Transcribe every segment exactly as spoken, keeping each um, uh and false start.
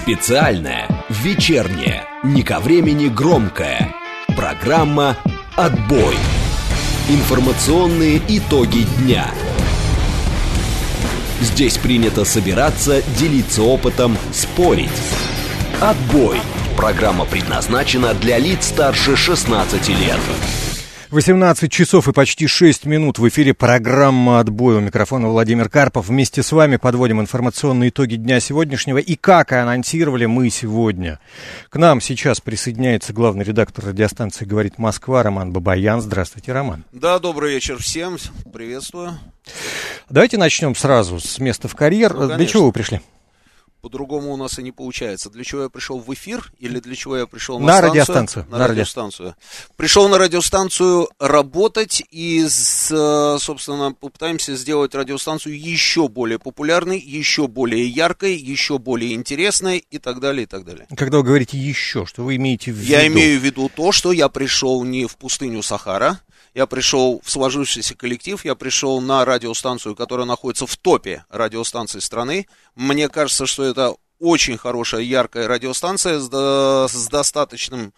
Специальная, вечерняя, не ко времени громкая программа «Отбой». Информационные итоги дня. Здесь принято собираться, делиться опытом, спорить. «Отбой». Программа предназначена для лиц старше шестнадцати лет. восемнадцать часов и почти шесть минут. В эфире программа «Отбой». У микрофона Владимир Карпов. Вместе с вами подводим информационные итоги дня сегодняшнего. И как и анонсировали мы сегодня, к нам сейчас присоединяется главный редактор радиостанции «Говорит Москва» Роман Бабаян. Здравствуйте, Роман. Да, добрый вечер всем. Приветствую. Давайте начнем сразу с места в карьер. Ну, для чего вы пришли? По-другому у нас и не получается. Для чего я пришел в эфир или для чего я пришел на, на станцию? радиостанцию? На, на радиостанцию. Пришел на радиостанцию работать и, собственно, попытаемся сделать радиостанцию еще более популярной, еще более яркой, еще более интересной и так далее, и так далее. Когда вы говорите «еще», что вы имеете в виду? Я имею в виду то, что я пришел не в пустыню Сахара. Я пришел в сложившийся коллектив, я пришел на радиостанцию, которая находится в топе радиостанций страны. Мне кажется, что это очень хорошая, яркая радиостанция с, с достаточным,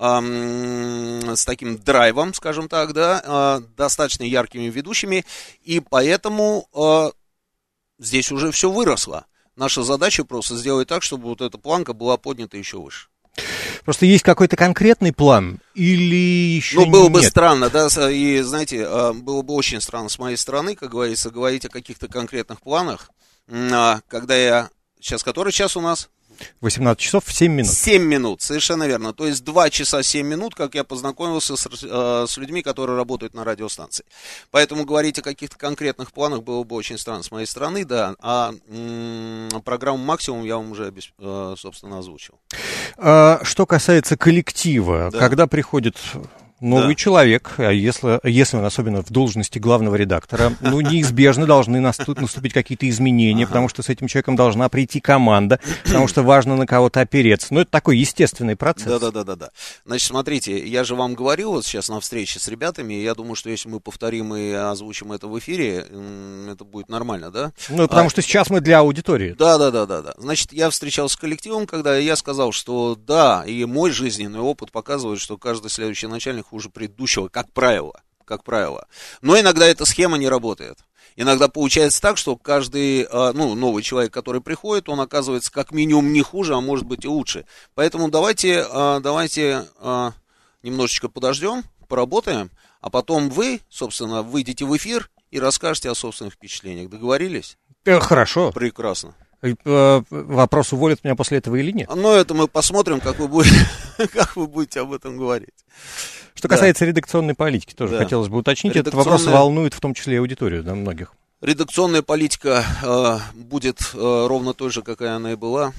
эм, с таким драйвом, скажем так, да, э, достаточно яркими ведущими, и поэтому э, здесь уже все выросло. Наша задача просто сделать так, чтобы вот эта планка была поднята еще выше. Просто есть какой-то конкретный план или еще нет? Ну, было бы странно, да, и, знаете, было бы очень странно с моей стороны, как говорится, говорить о каких-то конкретных планах, когда я... Сейчас который час у нас? восемнадцать часов семь минут. семь минут, совершенно верно. То есть два часа семь минут, как я познакомился с, э, с людьми, которые работают на радиостанции. Поэтому говорить о каких-то конкретных планах было бы очень странно с моей стороны, да. А м- программу «Максимум» я вам уже, э, собственно, озвучил. А, что касается коллектива, да. Когда приходит... Новый да. человек, а если, если он особенно в должности главного редактора, ну, неизбежно должны наступить какие-то изменения, ага. потому что с этим человеком должна прийти команда, потому что важно на кого-то опереться. Ну, это такой естественный процесс. Да-да-да-да. Значит, смотрите, я же вам говорил вот сейчас на встрече с ребятами, я думаю, что если мы повторим и озвучим это в эфире, это будет нормально, да? Ну, потому а, что сейчас мы для аудитории. Да-да-да-да. Значит, я встречался с коллективом, когда я сказал, что да, и мой жизненный опыт показывает, что каждый следующий начальник хуже предыдущего, как правило, как правило. Но иногда эта схема не работает. Иногда получается так, что каждый, ну, новый человек, который приходит, он оказывается как минимум не хуже, а может быть и лучше. Поэтому давайте, давайте немножечко подождем, поработаем, а потом вы, собственно, выйдете в эфир и расскажете о собственных впечатлениях. Договорились? Хорошо. Прекрасно. Вопрос, уволят меня после этого или нет? Ну, это мы посмотрим, как вы будете, как вы будете об этом говорить. Что касается да. редакционной политики, тоже да. хотелось бы уточнить. Редакционная... Этот вопрос волнует в том числе и аудиторию, да, многих. Редакционная политика э, будет э, ровно той же, какая она и была.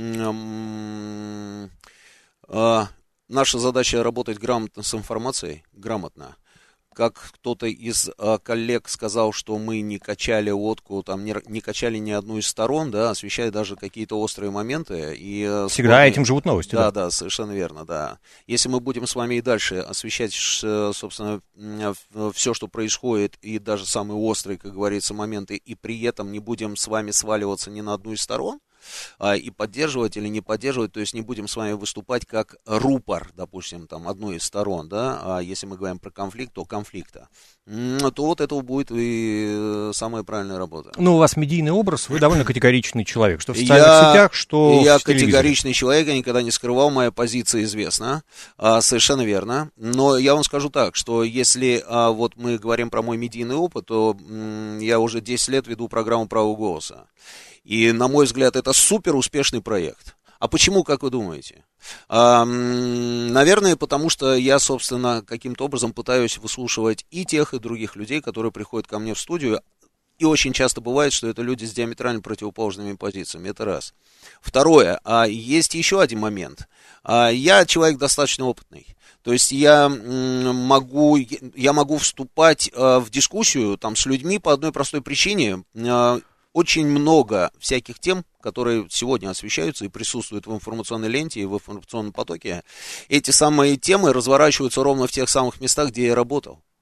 Э, наша задача работать грамотно с информацией, грамотно. Как кто-то из э, коллег сказал, что мы не качали лодку, там, не, не качали ни одну из сторон, да, освещая даже какие-то острые моменты. И, э, Всегда спорные... этим живут новости, да? Да, да, совершенно верно, да. Если мы будем с вами и дальше освещать, собственно, все, что происходит, и даже самые острые, как говорится, моменты, и при этом не будем с вами сваливаться ни на одну из сторон, и поддерживать или не поддерживать, то есть не будем с вами выступать как рупор, допустим, там, одной из сторон, да, а если мы говорим про конфликт, то конфликта, то вот это будет и самая правильная работа. Ну, у вас медийный образ, вы довольно категоричный человек, что в социальных я, сетях, что я в телевизоре. категоричный человек, я никогда не скрывал, моя позиция известна, а, совершенно верно, но я вам скажу так, что если а, вот мы говорим про мой медийный опыт, то м, я уже десять лет веду программу «Право голоса». И, на мой взгляд, это супер успешный проект. А почему, как вы думаете? А, наверное, потому что я, собственно, каким-то образом пытаюсь выслушивать и тех, и других людей, которые приходят ко мне в студию. И очень часто бывает, что это люди с диаметрально противоположными позициями. Это раз. Второе. А, есть еще один момент. А, я человек достаточно опытный. То есть я могу, я могу вступать а, в дискуссию там, с людьми по одной простой причине. А, Очень много всяких тем, которые сегодня освещаются и присутствуют в информационной ленте и в информационном потоке. Эти самые темы разворачиваются ровно в тех самых местах, где я работал.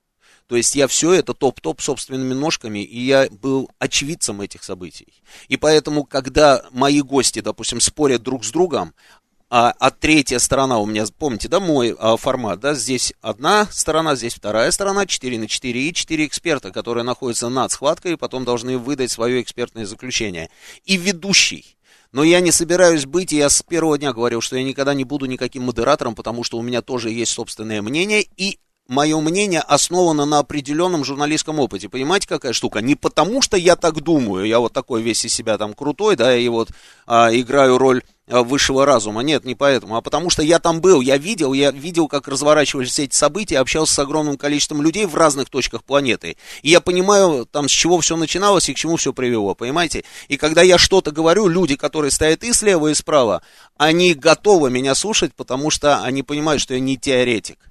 То есть я все это топ-топ собственными ножками, и я был очевидцем этих событий. И поэтому, когда мои гости, допустим, спорят друг с другом, а, а третья сторона у меня, помните, да, мой а, формат, да, здесь одна сторона, здесь вторая сторона, четыре на четыре и четыре эксперта, которые находятся над схваткой и потом должны выдать свое экспертное заключение. И ведущий. Но я не собираюсь быть, и я с первого дня говорил, что я никогда не буду никаким модератором, потому что у меня тоже есть собственное мнение, и мое мнение основано на определенном журналистском опыте. Понимаете, какая штука? Не потому, что я так думаю, я вот такой весь из себя там крутой, да, и вот а, играю роль а, высшего разума. Нет, не поэтому, а потому что я там был, я видел, я видел, как разворачивались эти события, общался с огромным количеством людей в разных точках планеты. И я понимаю, там, с чего все начиналось и к чему все привело, понимаете? И когда я что-то говорю, люди, которые стоят и слева, и справа, они готовы меня слушать, потому что они понимают, что я не теоретик.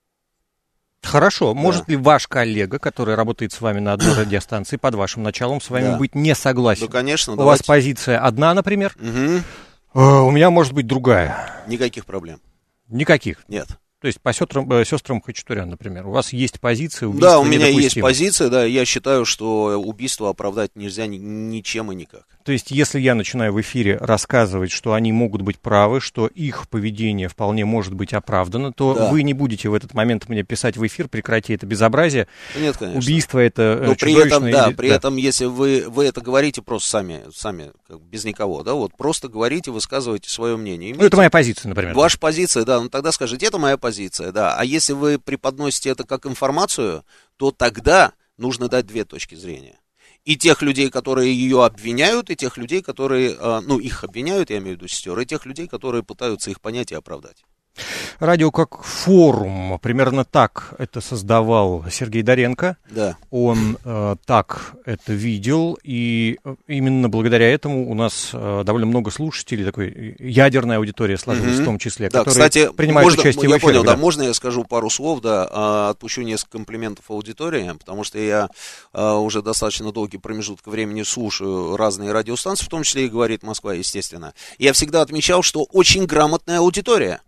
Хорошо. Да. Может ли ваш коллега, который работает с вами на одной радиостанции, под вашим началом, с вами да. быть не согласен? Да, конечно. У давайте. вас позиция одна, например, угу. uh, у меня может быть другая. Никаких проблем. Никаких? Нет. То есть по сестрам, сестрам Хачатурян, например, у вас есть позиция убийства? Да, у меня есть позиция, да, я считаю, что убийство оправдать нельзя ни, ничем и никак. То есть если я начинаю в эфире рассказывать, что они могут быть правы, что их поведение вполне может быть оправдано, то да. вы не будете в этот момент мне писать в эфир, прекрати это безобразие. Нет, конечно. Убийство это Но при этом, да, или... при да. этом, если вы, вы это говорите просто сами, сами как, без никого, да, вот просто говорите, высказывайте свое мнение. Имейте... Ну, это моя позиция, например. Ваша позиция, да, ну тогда скажите, это моя позиция, да. А если вы преподносите это как информацию, то тогда нужно дать две точки зрения. И тех людей, которые ее обвиняют, и тех людей, которые, ну, их обвиняют, я имею в виду сестер, и тех людей, которые пытаются их понять и оправдать. Радио как форум, примерно так это создавал Сергей Доренко. Да. Он э, так это видел, и именно благодаря этому у нас э, довольно много слушателей, такой ядерная аудитория сложилась, mm-hmm. в том числе, да, которые кстати, принимают можно, участие я в эфире. Понял, да. да, можно я скажу пару слов, да, отпущу несколько комплиментов аудитории, потому что я уже достаточно долгий промежуток времени слушаю разные радиостанции, в том числе и «Говорит Москва», естественно. Я всегда отмечал, что очень грамотная аудитория.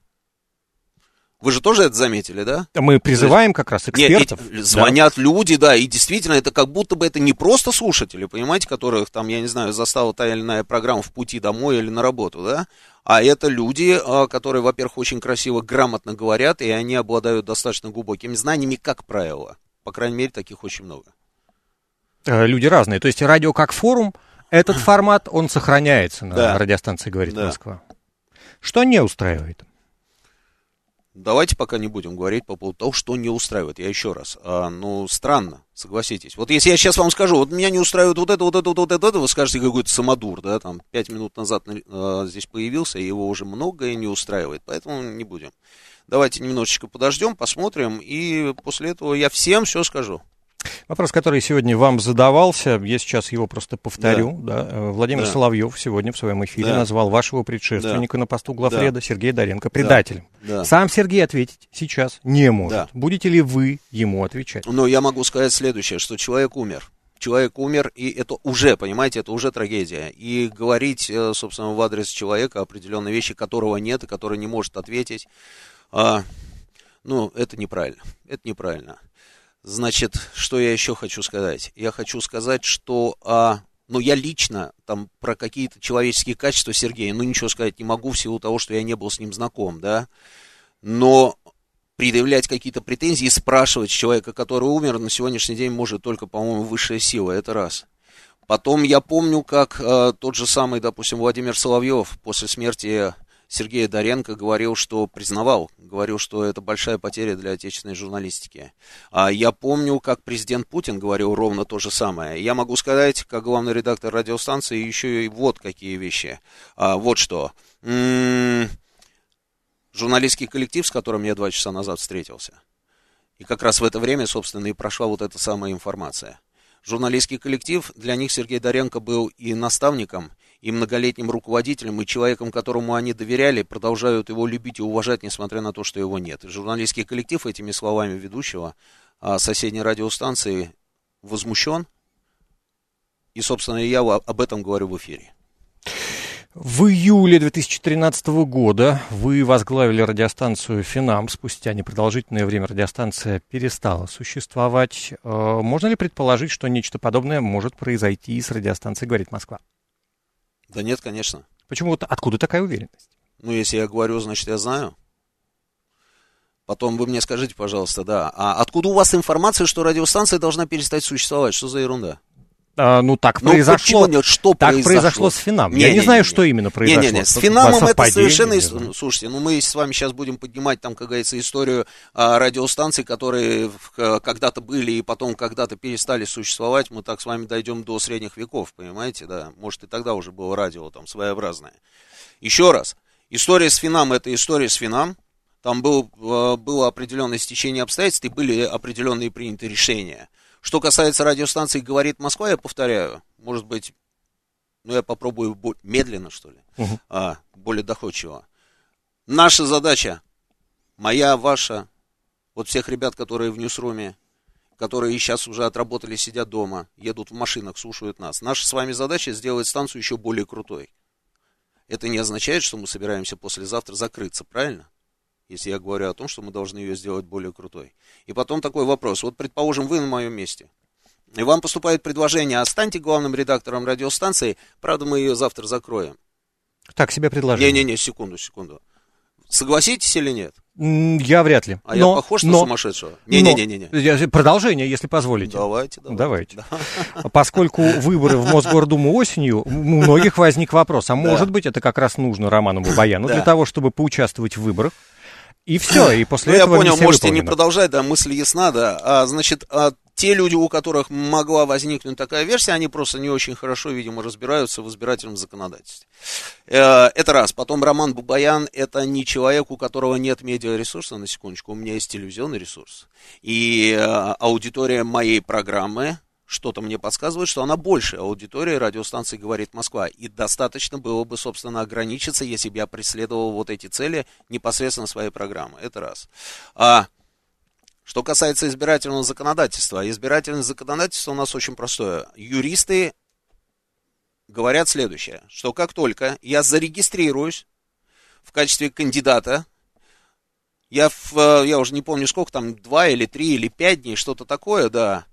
Вы же тоже это заметили, да? Мы призываем как раз экспертов. Нет, звонят да. люди, да, и действительно, это как будто бы это не просто слушатели, понимаете, которых там, я не знаю, застала та или иная программа в пути домой или на работу, да? А это люди, которые, во-первых, очень красиво, грамотно говорят, и они обладают достаточно глубокими знаниями, как правило. По крайней мере, таких очень много. Люди разные. То есть радио как форум, этот формат, он сохраняется на да. радиостанции «Говорит да. Москва». Что не устраивает? Давайте пока не будем говорить по поводу того, что не устраивает. Я еще раз, а, ну, странно, согласитесь. Вот если я сейчас вам скажу, вот меня не устраивает вот это, вот это, вот это, вот это, вы скажете, какой-то самодур, да, там, пять минут назад а, здесь появился, и его уже многое не устраивает, поэтому не будем. Давайте немножечко подождем, посмотрим, и после этого я всем все скажу. Вопрос, который сегодня вам задавался, я сейчас его просто повторю. Да. Да. Владимир да. Соловьев сегодня в своем эфире да. назвал вашего предшественника да. на посту главреда да. Сергея Доренко предателем. Да. Да. Сам Сергей ответить сейчас не может. Да. Будете ли вы ему отвечать? Ну, я могу сказать следующее, что человек умер. Человек умер, и это уже, понимаете, это уже трагедия. И говорить, собственно, в адрес человека определенные вещи, которого нет и который не может ответить, а, ну, это неправильно. Это неправильно. Значит, что я еще хочу сказать? Я хочу сказать, что, а, ну, я лично там про какие-то человеческие качества Сергея, ну, ничего сказать не могу в силу того, что я не был с ним знаком, да, но предъявлять какие-то претензии, спрашивать человека, который умер, на сегодняшний день может только, по-моему, высшая сила, это раз. Потом я помню, как а, тот же самый, допустим, Владимир Соловьев после смерти Сергея Доренко говорил, что признавал, говорил, что это большая потеря для отечественной журналистики. А я помню, как президент Путин говорил ровно то же самое. Я могу сказать, как главный редактор радиостанции, еще и вот какие вещи. А, вот что. М-м- журналистский коллектив, с которым я два часа назад встретился. И как раз в это время, собственно, и прошла вот эта самая информация. Журналистский коллектив, для них Сергей Доренко был и наставником, и многолетним руководителем, и человеком, которому они доверяли, продолжают его любить и уважать, несмотря на то, что его нет. И журналистский коллектив этими словами ведущего соседней радиостанции возмущен, и, собственно, я об этом говорю в эфире. В июле две тысячи тринадцатого года вы возглавили радиостанцию «Финам». Спустя непродолжительное время радиостанция перестала существовать. Можно ли предположить, что нечто подобное может произойти и с радиостанцией «Говорит Москва»? Да нет, конечно. Почему? Вот откуда такая уверенность? Ну, если я говорю, значит, я знаю. Потом вы мне скажите, пожалуйста, да, а откуда у вас информация, что радиостанция должна перестать существовать? Что за ерунда? А, ну, так ну, произошло. Что так произошло? произошло с «Финам». Не, я не, не, не знаю, не, что не. именно произошло. Не, не, не. С «Финамом» это совершенно... Да. Слушайте, ну мы с вами сейчас будем поднимать, там, как говорится, историю а, радиостанций, которые в, когда-то были и потом когда-то перестали существовать. Мы так с вами дойдем до средних веков, понимаете, да? Может, и тогда уже было радио там своеобразное. Еще раз. История с «Финам» — это история с «Финам». Там был, было определенное стечение обстоятельств и были определенные приняты решения. Что касается радиостанции «Говорит Москва», я повторяю, может быть, ну я попробую медленно, что ли, uh-huh. а, более доходчиво. Наша задача, моя, ваша, вот всех ребят, которые в ньюсруме, которые сейчас уже отработали, сидят дома, едут в машинах, слушают нас. Наша с вами задача сделать станцию еще более крутой. Это не означает, что мы собираемся послезавтра закрыться, правильно? Если я говорю о том, что мы должны ее сделать более крутой. И потом такой вопрос. Вот, предположим, вы на моем месте. И вам поступает предложение: останьте главным редактором радиостанции, правда, мы ее завтра закроем. Так себе предложение. Не-не-не, секунду, секунду. Согласитесь или нет? Я вряд ли. А но, я похож на но, сумасшедшего? Не-не-не. Продолжение, если позволите. Давайте, давайте. Давайте. Да. Поскольку выборы в Мосгордуму осенью, у многих возник вопрос, а может да. быть, это как раз нужно Роману Бабаяну да. для того, чтобы поучаствовать в выборах. И все, и после ну, этого я понял, можете выполнено. Не продолжать, да, мысль ясна, да. А, значит, а, те люди, у которых могла возникнуть такая версия, они просто не очень хорошо, видимо, разбираются в избирательном законодательстве. Э, это раз. Потом Роман Бабаян — это не человек, у которого нет медиаресурса, на секундочку, у меня есть телевизионный ресурс. И э, аудитория моей программы, что-то мне подсказывает, что она больше аудитории радиостанции «Говорит Москва». И достаточно было бы, собственно, ограничиться, если бы я преследовал вот эти цели непосредственно своей программы. Это раз. А, что касается избирательного законодательства. Избирательное законодательство у нас очень простое. Юристы говорят следующее, что как только я зарегистрируюсь в качестве кандидата, я, в, я уже не помню сколько, там два или три или пять дней, что-то такое, да,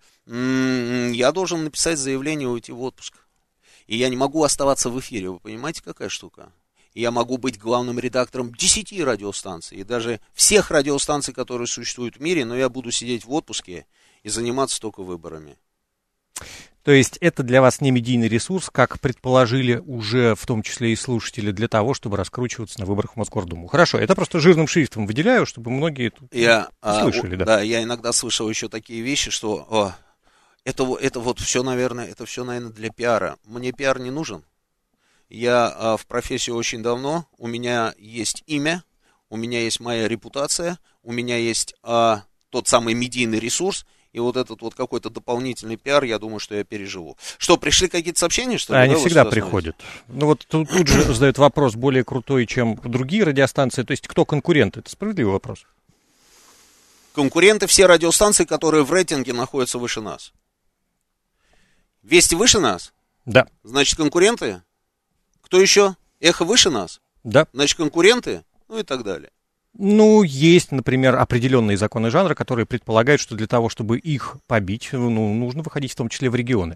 я должен написать заявление и уйти в отпуск. И я не могу оставаться в эфире. Вы понимаете, какая штука? И я могу быть главным редактором десяти радиостанций. И даже всех радиостанций, которые существуют в мире. Но я буду сидеть в отпуске и заниматься только выборами. То есть это для вас не медийный ресурс, как предположили уже в том числе и слушатели, для того, чтобы раскручиваться на выборах в Мосгордуму. Хорошо, это просто жирным шрифтом выделяю, чтобы многие тут я, слышали. А, да. да, я иногда слышал еще такие вещи, что... О, Это, это вот все, наверное, это все, наверное, для пиара. Мне пиар не нужен. Я а, в профессии очень давно. У меня есть имя, у меня есть моя репутация, у меня есть а, тот самый медийный ресурс. И вот этот вот какой-то дополнительный пиар, я думаю, что я переживу. Что, пришли какие-то сообщения, что ли? Они да, всегда вот приходят. Ну вот тут, тут же задают вопрос более крутой, чем другие радиостанции. То есть кто конкуренты? Это справедливый вопрос. Конкуренты все радиостанции, которые в рейтинге находятся выше нас. Вести выше нас? Да. Значит, конкуренты? Кто еще? Эхо выше нас? Да. Значит, конкуренты? Ну и так далее. Ну, есть, например, определенные законы жанра, которые предполагают, что для того, чтобы их побить, ну, нужно выходить в том числе в регионы.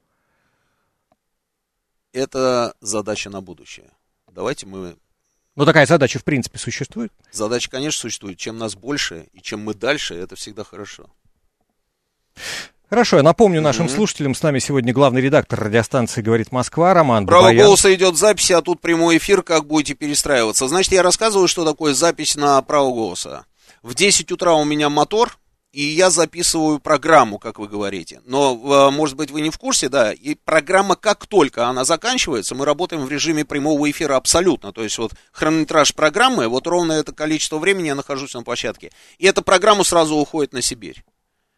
Это задача на будущее. Давайте мы... Ну, такая задача, в принципе, существует? Задача, конечно, существует. Чем нас больше и чем мы дальше, это всегда хорошо. Хорошо, я напомню нашим mm-hmm. слушателям, с нами сегодня главный редактор радиостанции «Говорит Москва» Роман Право Бабаян. голоса идет запись, а тут прямой эфир, как будете перестраиваться. Значит, я рассказываю, что такое запись на право голоса. В десять утра у меня мотор, и я записываю программу, как вы говорите. Но, может быть, вы не в курсе, да, и программа, как только она заканчивается, мы работаем в режиме прямого эфира абсолютно. То есть вот хронометраж программы, вот ровно это количество времени я нахожусь на площадке. И эта программа сразу уходит на Сибирь.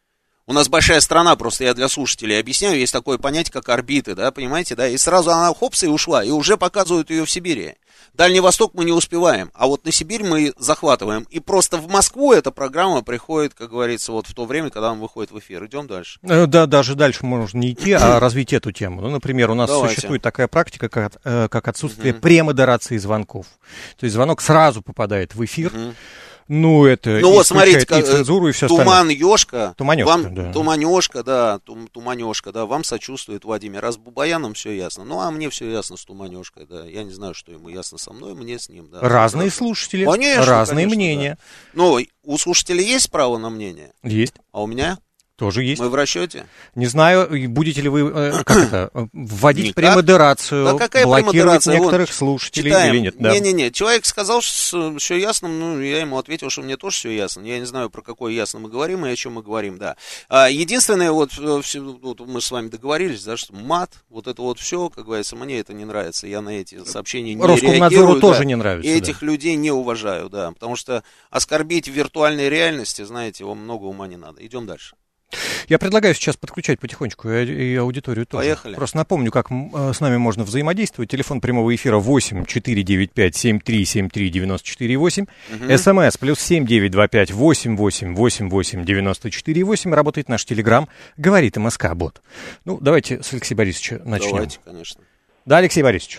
У нас большая страна, просто я для слушателей объясняю, есть такое понятие, как орбиты, да, понимаете, да, и сразу она хопс и ушла, и уже показывают ее в Сибири. Дальний Восток мы не успеваем, а вот на Сибирь мы захватываем. И просто в Москву эта программа приходит, как говорится, вот в то время, когда он выходит в эфир. Идем дальше. Да, даже дальше можно не идти, а развить эту тему. Ну, например, у нас Давайте. существует такая практика, как, как отсутствие угу. премодерации звонков. То есть звонок сразу попадает в эфир. Угу. Ну, это ну, вот, смотрите, и цензуру, и все Туман Ёшка, Туманёшка, вам, да. Туманёшка, да, тум, Туманёшка, да, вам сочувствует Владимир. А с Бабаяном все ясно. Ну, а мне все ясно с Туманёшкой, да. Я не знаю, что ему ясно со мной, мне с ним, да. Разные слушатели, конечно, разные конечно, мнения. Да. Но у слушателей есть право на мнение? Есть. А у меня? Тоже есть. Мы в расчете? Не знаю, будете ли вы, э, как это, вводить Никак. премодерацию, да какая блокировать некоторых вот, слушателей читаем. или нет? Да. Не-не-не, человек сказал, что все ясно, ну, я ему ответил, что мне тоже все ясно. Я не знаю, про какое ясно мы говорим и о чем мы говорим, да. А, единственное, вот, все, вот мы с вами договорились, да, что мат, вот это вот все, как говорится, мне это не нравится. Я на эти сообщения не реагирую. Роскомнадзору тоже да, не нравится. И да. этих людей не уважаю, да, потому что оскорбить в виртуальной реальности, знаете, его много ума не надо. Идем дальше. Я предлагаю сейчас подключать потихонечку и, и аудиторию тоже. Поехали. Просто напомню, как э, с нами можно взаимодействовать. Телефон прямого эфира восемь четыре девять пять семь три семь три девяносто четыре восемь. Угу. СМС плюс семь девять два пять восемь восемь восемь восемь девяносто четыре восемь. Работает наш телеграм. Говорит МСК-бот. Ну, давайте с Алексея Борисовича начнем. Давайте, конечно. Да, Алексей Борисович.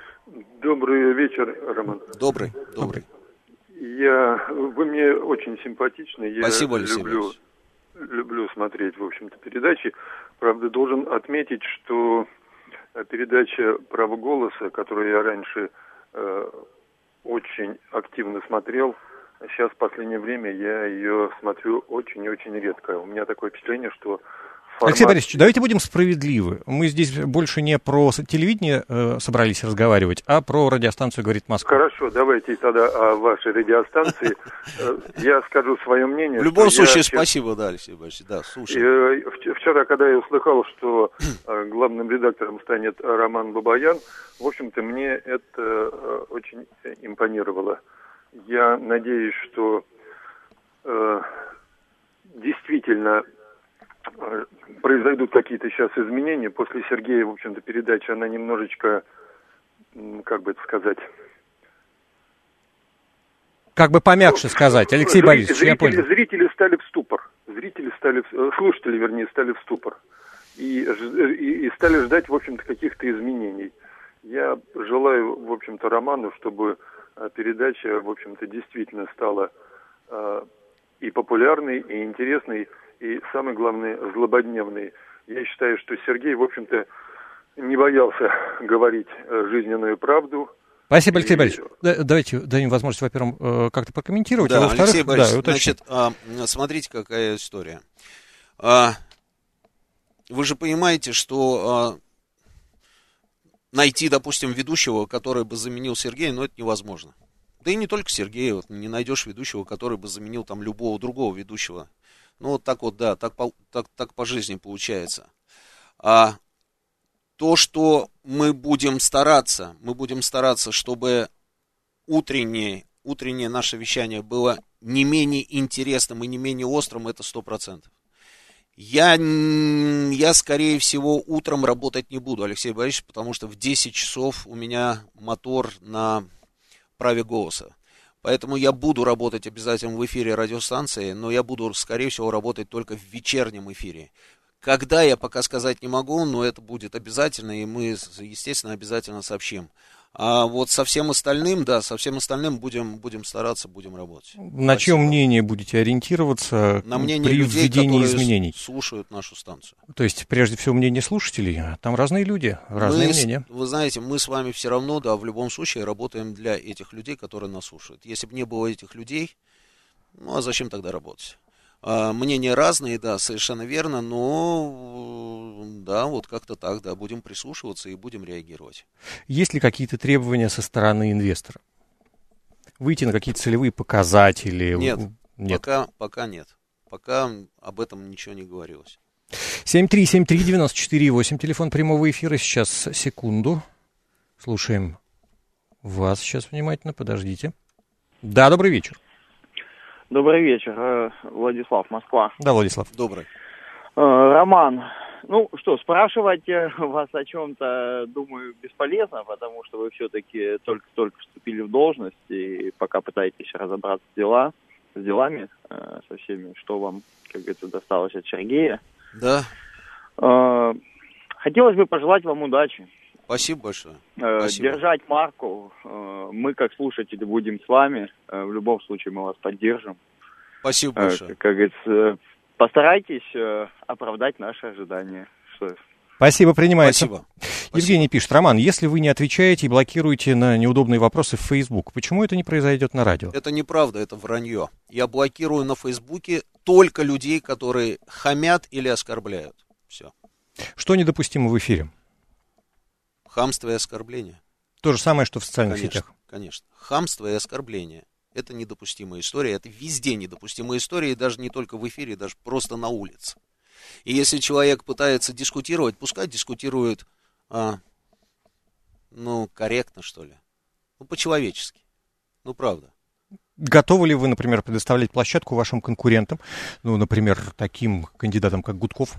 Добрый вечер, Роман. Добрый, добрый. Я, вы мне очень симпатичны. Я Спасибо, Алексей люблю, Борисович. люблю смотреть, в общем-то, передачи. Правда, должен отметить, что передача «Право голоса», которую я раньше э, очень активно смотрел, сейчас в последнее время я ее смотрю очень и очень редко. У меня такое впечатление, что формат... Алексей Борисович, давайте будем справедливы. Мы здесь больше не про телевидение э, собрались разговаривать, а про радиостанцию «Говорит Москва». Хорошо, давайте тогда о вашей радиостанции. Я скажу свое мнение. В любом случае, спасибо, да, Алексей Борисович, да, слушай. Вчера, когда я услыхал, что главным редактором станет Роман Бабаян, в общем-то, мне это очень импонировало. Я надеюсь, что действительно произойдут какие-то сейчас изменения. После Сергея, в общем-то, передача, она немножечко, как бы это сказать... Как бы помягче сказать, Алексей Зрители, Борисович, зрители, я понял. Зрители стали в ступор. Зрители стали, слушатели, вернее, стали в ступор. И, и, и стали ждать, в общем-то, каких-то изменений. Я желаю, в общем-то, Роману, чтобы передача, в общем-то, действительно стала э, и популярной, и интересной, и, самое главное, злободневной. Я считаю, что Сергей, в общем-то, не боялся говорить жизненную правду. Спасибо, Алексей и... Борисович. Давайте дадим возможность, во-первых, как-то прокомментировать. Да, а во-вторых, Алексей Борисович, да, значит, смотрите, какая история. Вы же понимаете, что найти, допустим, ведущего, который бы заменил Сергея, ну, это невозможно. Да и не только Сергея, вот, не найдешь ведущего, который бы заменил там любого другого ведущего. Ну, вот так вот, да, так по, так, так по жизни получается. А то, что мы будем стараться, мы будем стараться, чтобы утреннее, утреннее наше вещание было не менее интересным и не менее острым, это сто процентов. Я, я, скорее всего, утром работать не буду, Алексей Борисович, потому что в десять часов у меня мотор на праве голоса. Поэтому я буду работать обязательно в эфире радиостанции, но я буду, скорее всего, работать только в вечернем эфире. Когда, я пока сказать не могу, но это будет обязательно, и мы, естественно, обязательно сообщим. А вот со всем остальным, да, со всем остальным будем, будем стараться, будем работать. На чье мнение будете ориентироваться на мнение при людей, введении изменений? Слушают нашу станцию. То есть, прежде всего, мнение слушателей, там разные люди, разные мы, мнения. Вы знаете, мы с вами все равно, да, в любом случае работаем для этих людей, которые нас слушают. Если бы не было этих людей, ну, а зачем тогда работать? А, мнения разные, да, совершенно верно, но, да, вот как-то так, да, будем прислушиваться и будем реагировать. Есть ли какие-то требования со стороны инвестора? Выйти на какие-то целевые показатели? Нет, нет. Пока, пока нет. Пока об этом ничего не говорилось. семь три семь три девяносто четыре восемь, телефон прямого эфира, сейчас, секунду. Слушаем вас сейчас внимательно, подождите. Да, добрый вечер. Добрый вечер, Владислав, Москва. Да, Владислав. Добрый. Роман, ну что, спрашивать вас о чем-то, думаю, бесполезно, потому что вы все-таки только-только вступили в должность и пока пытаетесь разобраться с, дела, с делами, э, со всеми, что вам, как говорится, досталось от Сергея. Да. Э, хотелось бы пожелать вам удачи. Спасибо большое. Э, Спасибо. Держать марку. Э, мы, как слушатели, будем с вами. Э, в любом случае мы вас поддержим. Спасибо большое. Э, как говорится... Постарайтесь э, оправдать наши ожидания. Что... Спасибо, принимается. Спасибо. Евгений Спасибо. пишет: Роман, если вы не отвечаете и блокируете на неудобные вопросы в Facebook, почему это не произойдет на радио? Это неправда, это вранье. Я блокирую на Фейсбуке только людей, которые хамят или оскорбляют. Все. Что недопустимо в эфире? Хамство и оскорбление. То же самое, что в социальных Конечно, сетях. конечно. Хамство и оскорбление. Это недопустимая история, это везде недопустимая история, и даже не только в эфире, даже просто на улице. И если человек пытается дискутировать, пускай дискутирует, а, ну, корректно, что ли. Ну, по-человечески. Ну, правда. Готовы ли вы, например, предоставлять площадку вашим конкурентам, ну, например, таким кандидатам, как Гудков?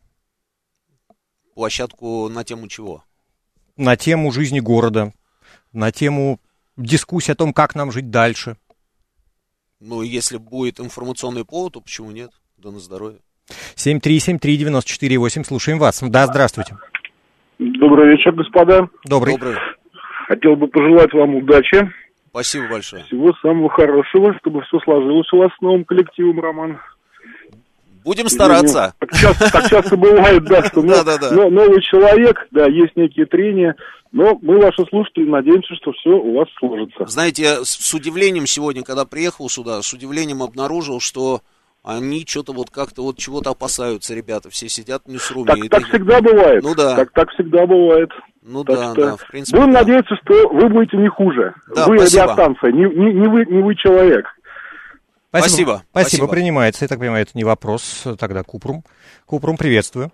Площадку на тему чего? На тему жизни города, на тему... дискуссия о том, как нам жить дальше. Ну, если будет информационный повод, то почему нет? Да на здоровье. семь три семь три девять четыре восемь, слушаем вас. Да, здравствуйте. Добрый вечер, господа. Добрый. Добрый. Хотел бы пожелать вам удачи. Спасибо большое. Всего самого хорошего, чтобы все сложилось у вас с новым коллективом, Роман. Будем стараться. Так часто, так часто бывает, да, что да, да, да. новый человек, да, есть некие трения, но мы, ваши слушатели, надеемся, что все у вас сложится. Знаете, я с удивлением сегодня, когда приехал сюда, с удивлением обнаружил, что они что-то вот как-то вот чего-то опасаются, ребята, все сидят в ньюсруме. Так, и так это... всегда бывает. Ну да. Так, так всегда бывает. Ну так да, что да, в принципе. Будем да. надеяться, что вы будете не хуже. Да, вы спасибо. радиостанция, не, не, не, вы, не вы человек. Спасибо. Спасибо. Спасибо, Спасибо. принимается. Я так понимаю, это не вопрос. Тогда Купрум. Купрум, приветствую.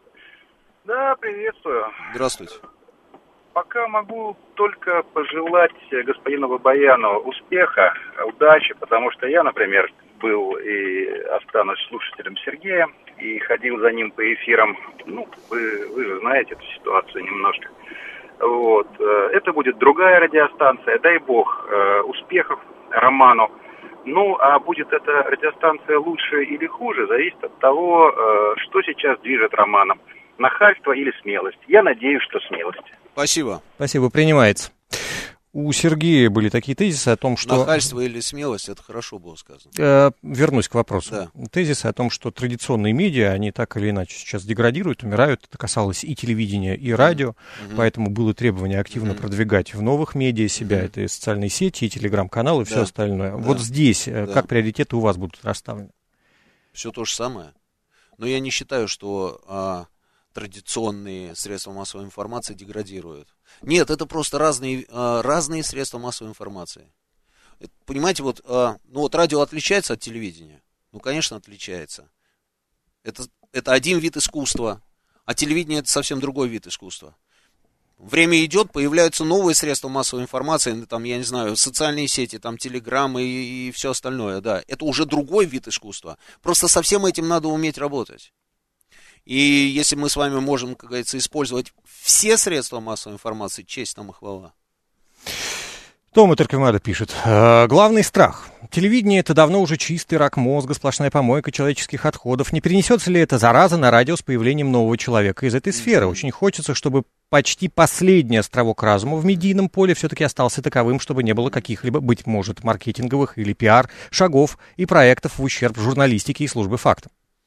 Да, приветствую. Здравствуйте. Пока могу только пожелать господину Бабаяну успеха, удачи, потому что я, например, был и останусь слушателем Сергея, и ходил за ним по эфирам. Ну, вы, вы же знаете эту ситуацию немножко. Вот. Это будет другая радиостанция. Дай бог успехов Роману. Ну, а будет эта радиостанция лучше или хуже, зависит от того, что сейчас движет Романом. Нахальство или смелость. Я надеюсь, что смелость. Спасибо. Спасибо, принимается. У Сергея были такие тезисы о том, что... Нахальство или смелость, это хорошо было сказано. Э, вернусь к вопросу. Да. Тезисы о том, что традиционные медиа, они так или иначе сейчас деградируют, умирают. Это касалось и телевидения, и радио. Mm-hmm. Поэтому было требование активно mm-hmm. продвигать в новых медиа себя. Mm-hmm. Это и социальные сети, и телеграм-каналы, и да. все остальное. Да. Вот здесь да. как приоритеты у вас будут расставлены? Все то же самое. Но я не считаю, что... А... традиционные средства массовой информации деградируют. Нет, это просто разные, разные средства массовой информации. Понимаете, вот, ну вот радио отличается от телевидения? Ну, конечно, отличается. Это, это один вид искусства, а телевидение это совсем другой вид искусства. Время идет, появляются новые средства массовой информации, там, я не знаю, социальные сети, там, телеграммы и, и все остальное, да. Это уже другой вид искусства. Просто со всем этим надо уметь работать. И если мы с вами можем, как говорится, использовать все средства массовой информации, честь нам и хвала. Тома Терквимада пишет. Главный страх. Телевидение — это давно уже чистый рак мозга, сплошная помойка человеческих отходов. Не перенесется ли эта зараза на радио с появлением нового человека из этой сферы? Очень хочется, чтобы почти последний островок разума в медийном поле все-таки остался таковым, чтобы не было каких-либо, быть может, маркетинговых или пиар шагов и проектов в ущерб журналистике и службе факта.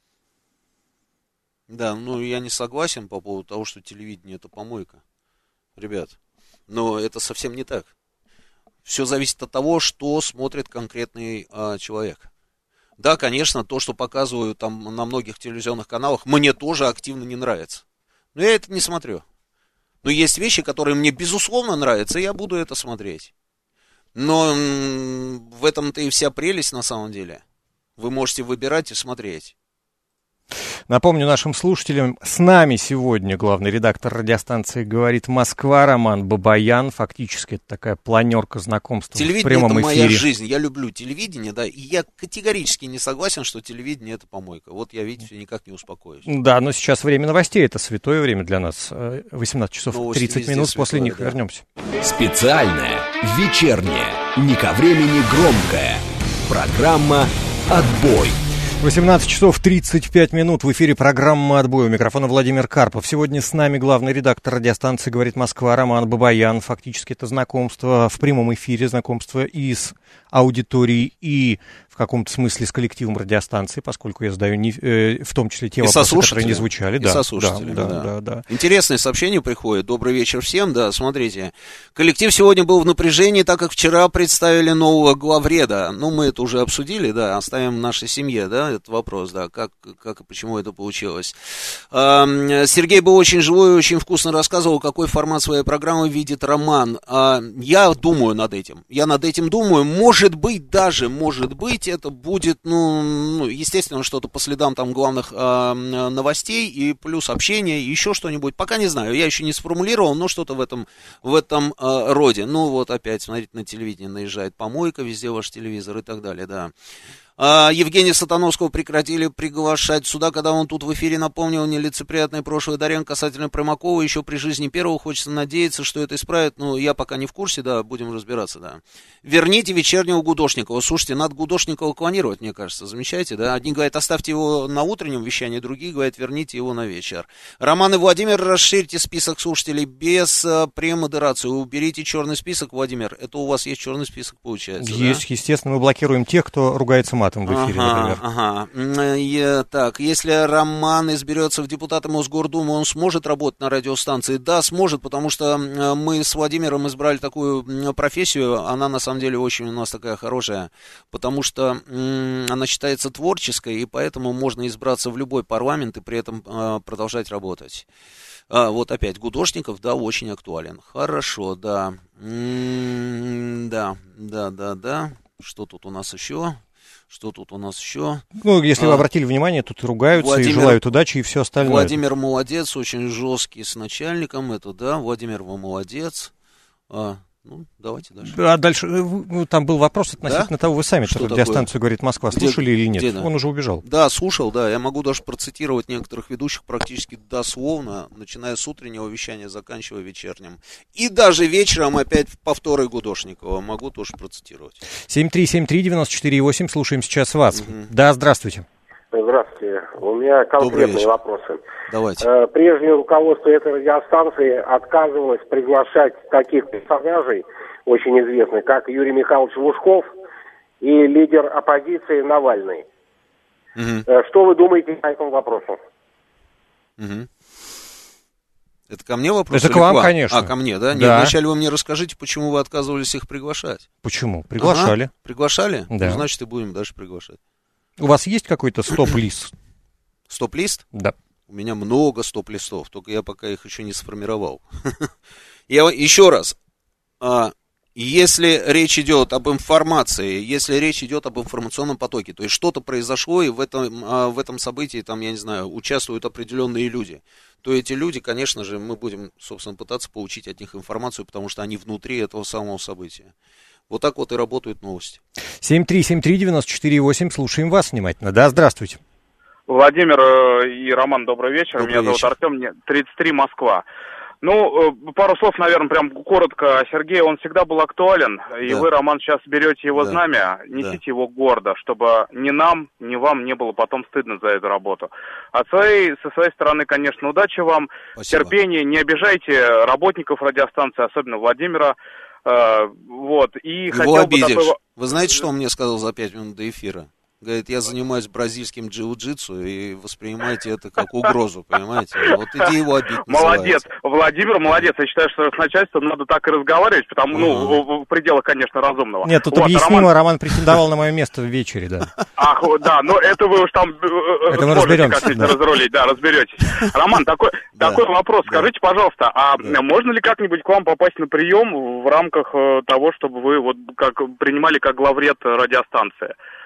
Да, ну я не согласен по поводу того, что телевидение это помойка. Ребят, но это совсем не так. Все зависит от того, что смотрит конкретный а, человек. Да, конечно, то, что показывают там на многих телевизионных каналах, мне тоже активно не нравится. Но я это не смотрю. Но есть вещи, которые мне безусловно нравятся, и я буду это смотреть. Но м- в этом-то и вся прелесть на самом деле. Вы можете выбирать и смотреть. Напомню нашим слушателям, с нами сегодня главный редактор радиостанции «Говорит Москва» Роман Бабаян. Фактически это такая планерка знакомства в прямом эфире. Телевидение — это моя жизнь. Я люблю телевидение, да, и я категорически не согласен, что телевидение — это помойка. Вот я, видите, никак не успокоюсь. Да, но сейчас время новостей, это святое время для нас. восемнадцать часов тридцать минут, святое, после них да. вернемся. Специальная, вечерняя, не ко времени громкая программа «Отбой». восемнадцать часов тридцать пять минут, в эфире программа «Отбой». У микрофона Владимир Карпов. Сегодня с нами главный редактор радиостанции «Говорит Москва» Роман Бабаян. Фактически это знакомство в прямом эфире, знакомство и с аудиторией, и в каком-то смысле с коллективом радиостанции, поскольку я задаю не, э, в том числе те и вопросы, которые не звучали. И да, со слушателями, да, да. Да, да, да. Интересное сообщение приходит. Добрый вечер всем. Да, смотрите. Коллектив сегодня был в напряжении, так как вчера представили нового главреда. Ну, мы это уже обсудили, да, оставим в нашей семье, да, этот вопрос, да, как, как и почему это получилось. Сергей был очень живой и очень вкусно рассказывал, какой формат своей программы видит Роман. Я думаю над этим. Я над этим думаю. Может быть, даже, может быть, это будет, ну, ну естественно, что-то по следам там главных э, новостей и плюс общение, еще что-нибудь. Пока не знаю, я еще не сформулировал, но что-то в этом, в этом э, роде. Ну, вот опять, смотрите, на телевидении наезжает помойка, везде ваш телевизор и так далее, да. Евгения Сатановского прекратили приглашать сюда, когда он тут в эфире напомнил нелицеприятное прошлое Дарьян касательно Примакова. Еще при жизни первого хочется надеяться, что это исправит. Но я пока не в курсе, да, будем разбираться, да. Верните вечернего Гудошникова. Слушайте, надо Гудошникова клонировать, мне кажется, замечаете, да. Одни говорят, оставьте его на утреннем вещании, другие говорят, верните его на вечер. Роман и Владимир, расширьте список слушателей без а, премодерации. Уберите черный список, Владимир. Это у вас есть черный список, получается, есть, да? Естественно, мы блокируем тех, кто ругается матом в эфире, ага, например. Ага. И, так, если Роман изберется в депутаты Мосгордумы, он сможет работать на радиостанции? Да, сможет, потому что мы с Владимиром избрали такую профессию, она на самом деле очень у нас такая хорошая, потому что м, она считается творческой, и поэтому можно избраться в любой парламент и при этом а, продолжать работать. А, вот опять Гудошников, да, очень актуален. Хорошо, да. М-м, да, да, да, да. Что тут у нас еще? Что тут у нас еще? Ну, если а, вы обратили внимание, тут ругаются Владимир, и желают удачи и все остальное. Владимир молодец, очень жесткий с начальником, это да, Владимир, вы молодец. А, ну, давайте дальше. А дальше, там был вопрос относительно да? того, вы сами радиостанцию «Говорит Москва» слушали где, или нет? Где, да? Он уже убежал. Да, слушал, да, я могу даже процитировать некоторых ведущих практически дословно, начиная с утреннего вещания, заканчивая вечерним. И даже вечером опять повторы Гудошникова могу тоже процитировать. семь три семь три девять четыре восемь, слушаем сейчас вас. Угу. Да, здравствуйте. Здравствуйте. У меня конкретные вопросы. Давайте. Э, прежнее руководство этой радиостанции отказывалось приглашать таких персонажей, очень известных, как Юрий Михайлович Лужков и лидер оппозиции Навальный. Угу. Э, что вы думаете по этому вопросу? Угу. Это ко мне вопрос? Это к вам, конечно. А, ко мне, да? да? Нет, вначале вы мне расскажите, почему вы отказывались их приглашать. Почему? Приглашали. Ага. Приглашали? Да. Ну, значит, и будем дальше приглашать. У вас есть какой-то стоп-лист? Стоп-лист? Да. У меня много стоп-листов, только я пока их еще не сформировал. Я еще раз, если речь идет об информации, если речь идет об информационном потоке, то есть что-то произошло, и в этом, в этом событии, там, я не знаю, участвуют определенные люди, то эти люди, конечно же, мы будем, собственно, пытаться получить от них информацию, потому что они внутри этого самого события. Вот так вот и работают новости. семь три семь три девять четыре восемь, слушаем вас внимательно. Да, здравствуйте. Владимир и Роман, добрый вечер. Добрый Меня зовут вечер. Артем, мне тридцать три, Москва. Ну, пару слов, наверное, прям коротко. Сергей, он всегда был актуален, и да. вы, Роман, сейчас берете его да. знамя, несите да. его гордо, чтобы ни нам, ни вам не было потом стыдно за эту работу. От своей, со своей стороны, конечно, удачи вам, Спасибо. терпения, не обижайте работников радиостанции, особенно Владимира. Э, вот, и Его хотел обидишь. бы такой... Вы знаете, что он мне сказал за пять минут до эфира? Говорит, я занимаюсь бразильским джиу-джитсу, и воспринимайте это как угрозу, понимаете? Вот иди его обидь. Молодец, Владимир, молодец. Я считаю, что с начальством надо так и разговаривать, потому, ну, в, в пределах, конечно, разумного. Нет, тут вот, объяснимо, Роман... Роман претендовал на мое место в вечере, да. Ах, да, но это вы уж там это мы разберемся, как-нибудь да. разрулить, да, разберетесь. Роман, такой, да. такой вопрос, да. скажите, пожалуйста, а да. можно ли как-нибудь к вам попасть на прием в рамках того, чтобы вы вот как принимали как главред радиостанции?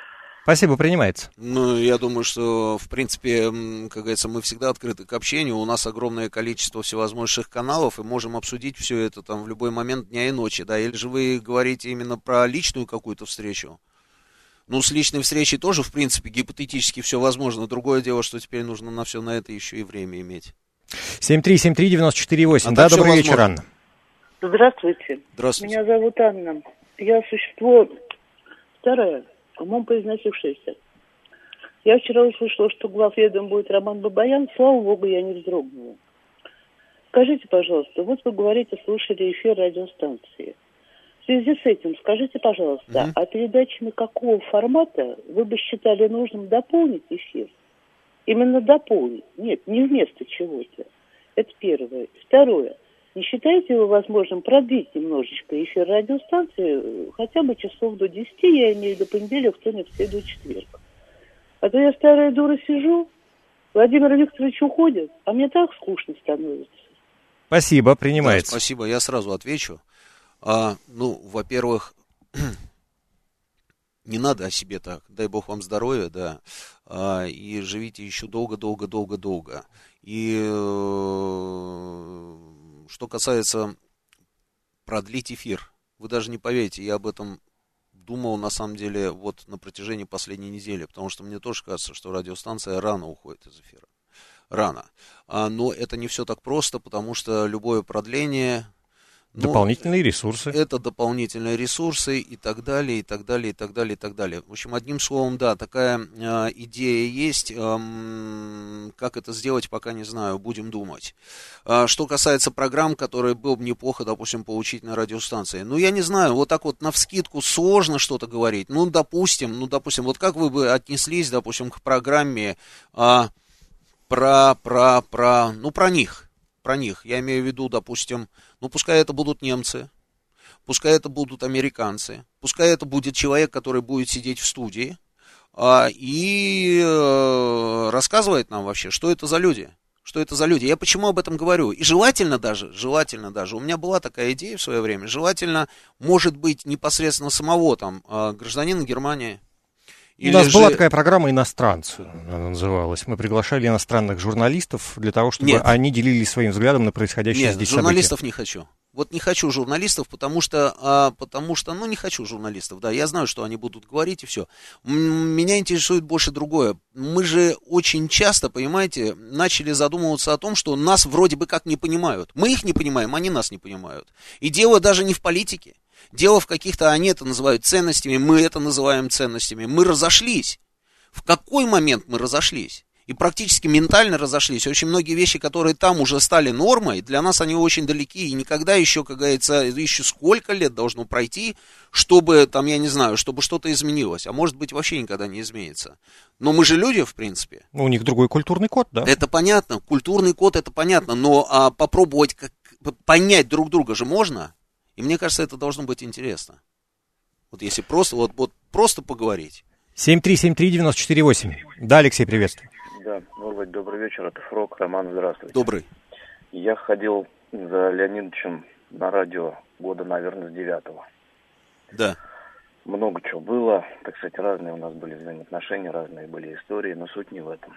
Спасибо, принимается. Ну, я думаю, что, в принципе, как говорится, мы всегда открыты к общению. У нас огромное количество всевозможных каналов, и можем обсудить все это там в любой момент дня и ночи, да. Или же вы говорите именно про личную какую-то встречу? Ну, с личной встречей тоже, в принципе, гипотетически все возможно. Другое дело, что теперь нужно на все на это еще и время иметь. семь три семь три девять четыре восемь. А да, добрый вечер, Анна. Здравствуйте. Здравствуйте. Меня зовут Анна. Я существо старое, умом произносившееся. Я вчера услышала, что главредом будет Роман Бабаян. Слава богу, я не вздрогнула. Скажите, пожалуйста, вот вы говорите, слушали эфир радиостанции. В связи с этим, скажите, пожалуйста, mm-hmm. а передачами какого формата вы бы считали нужным дополнить эфир? Именно дополнить. Нет, не вместо чего-то. Это первое. Второе. Не считаете вы возможным продлить немножечко эфир радиостанции хотя бы часов до десяти, я имею в виду понедельник, вторник, среду, четверг? А то я старая дура сижу, Владимир Викторович уходит, а мне так скучно становится. Спасибо, принимается. Да, спасибо, я сразу отвечу. А, ну, во-первых, не надо о себе так, дай бог вам здоровья, да, а, и живите еще долго-долго-долго-долго. И э, что касается продлить эфир, вы даже не поверите, я об этом думал, на самом деле, вот на протяжении последней недели, потому что мне тоже кажется, что радиостанция рано уходит из эфира. Рано. А, но это не все так просто, потому что любое продление... Дополнительные ну, ресурсы. Это дополнительные ресурсы и так далее, и так далее, и так далее, и так далее. В общем, одним словом, да, такая э, идея есть. Э, как это сделать, пока не знаю, будем думать. А, что касается программ, которые было бы неплохо, допустим, получить на радиостанции. Ну, я не знаю, вот так вот навскидку сложно что-то говорить. Ну, допустим, ну, допустим, вот как вы бы отнеслись, допустим, к программе э, про, про, про, ну, про них. Про них. Я имею в виду, допустим, ну, пускай это будут немцы, пускай это будут американцы, пускай это будет человек, который будет сидеть в студии а, и э, рассказывает нам вообще, что это за люди, что это за люди. Я почему об этом говорю? И желательно даже, желательно даже, у меня была такая идея в свое время, желательно, может быть, непосредственно самого там э, гражданина Германии. Или У нас же... была такая программа «Иностранцы», она называлась. Мы приглашали иностранных журналистов для того, чтобы Нет. они делились своим взглядом на происходящее Нет, здесь журналистов события. не хочу. Вот не хочу журналистов, потому что, а, потому что, ну, не хочу журналистов, да, я знаю, что они будут говорить и все. Меня интересует больше другое. Мы же очень часто, понимаете, начали задумываться о том, что нас вроде бы как не понимают. Мы их не понимаем, они нас не понимают. И дело даже не в политике. Дело в каких-то, они это называют ценностями, мы это называем ценностями. Мы разошлись. В какой момент мы разошлись? И практически ментально разошлись. Очень многие вещи, которые там уже стали нормой, для нас они очень далеки. И никогда еще, как говорится, еще сколько лет должно пройти, чтобы, там, я не знаю, чтобы что-то изменилось. А может быть, вообще никогда не изменится. Но мы же люди, в принципе. Ну, у них другой культурный код, да? Это понятно. Культурный код, это понятно. Но а, попробовать как, понять друг друга же можно. И мне кажется, это должно быть интересно. Вот если просто, вот, вот просто поговорить. семь три семь три девять четыре восемь. Да, Алексей, приветствую. Да, Володь, добрый вечер, это Фрок, Роман, здравствуйте. Добрый. Я ходил за Леонидовичем на радио года, наверное, с девятого. Да. Много чего было, так сказать, разные у нас были взаимоотношения, разные были истории, но суть не в этом.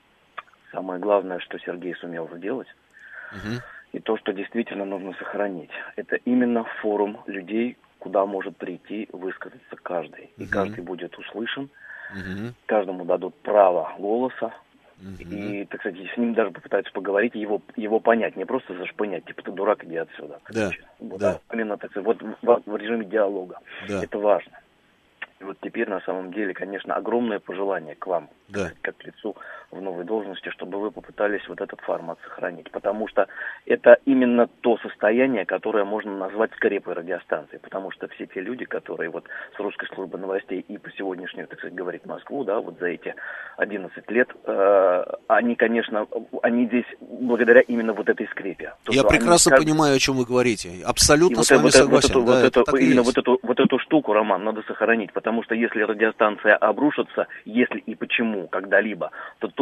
Самое главное, что Сергей сумел сделать, угу. и то, что действительно нужно сохранить, это именно форум людей, куда может прийти, высказаться каждый. И угу. каждый будет услышан, угу. каждому дадут право голоса, угу. и, так сказать, с ним даже попытаются поговорить, его, его понять, не просто зашпынять, типа, ты дурак, иди отсюда. Да. Вот, да. А именно, так сказать, вот в, в режиме диалога. Да. Это важно. И вот теперь, на самом деле, конечно, огромное пожелание к вам, да. как к лицу в новой должности, чтобы вы попытались вот этот формат сохранить. Потому что это именно то состояние, которое можно назвать скрепой радиостанции. Потому что все те люди, которые вот с русской службы новостей и по сегодняшнему, так сказать, говорить Москву, да, вот за эти одиннадцать лет, э, они, конечно, они здесь благодаря именно вот этой скрепе. То, Я прекрасно они, понимаю, о чем вы говорите. Абсолютно вот с вами вот согласен. Вот, да, вот, это это, именно вот эту, вот эту штуку, Роман, надо сохранить. Потому что если радиостанция обрушится, если и почему, когда-либо, то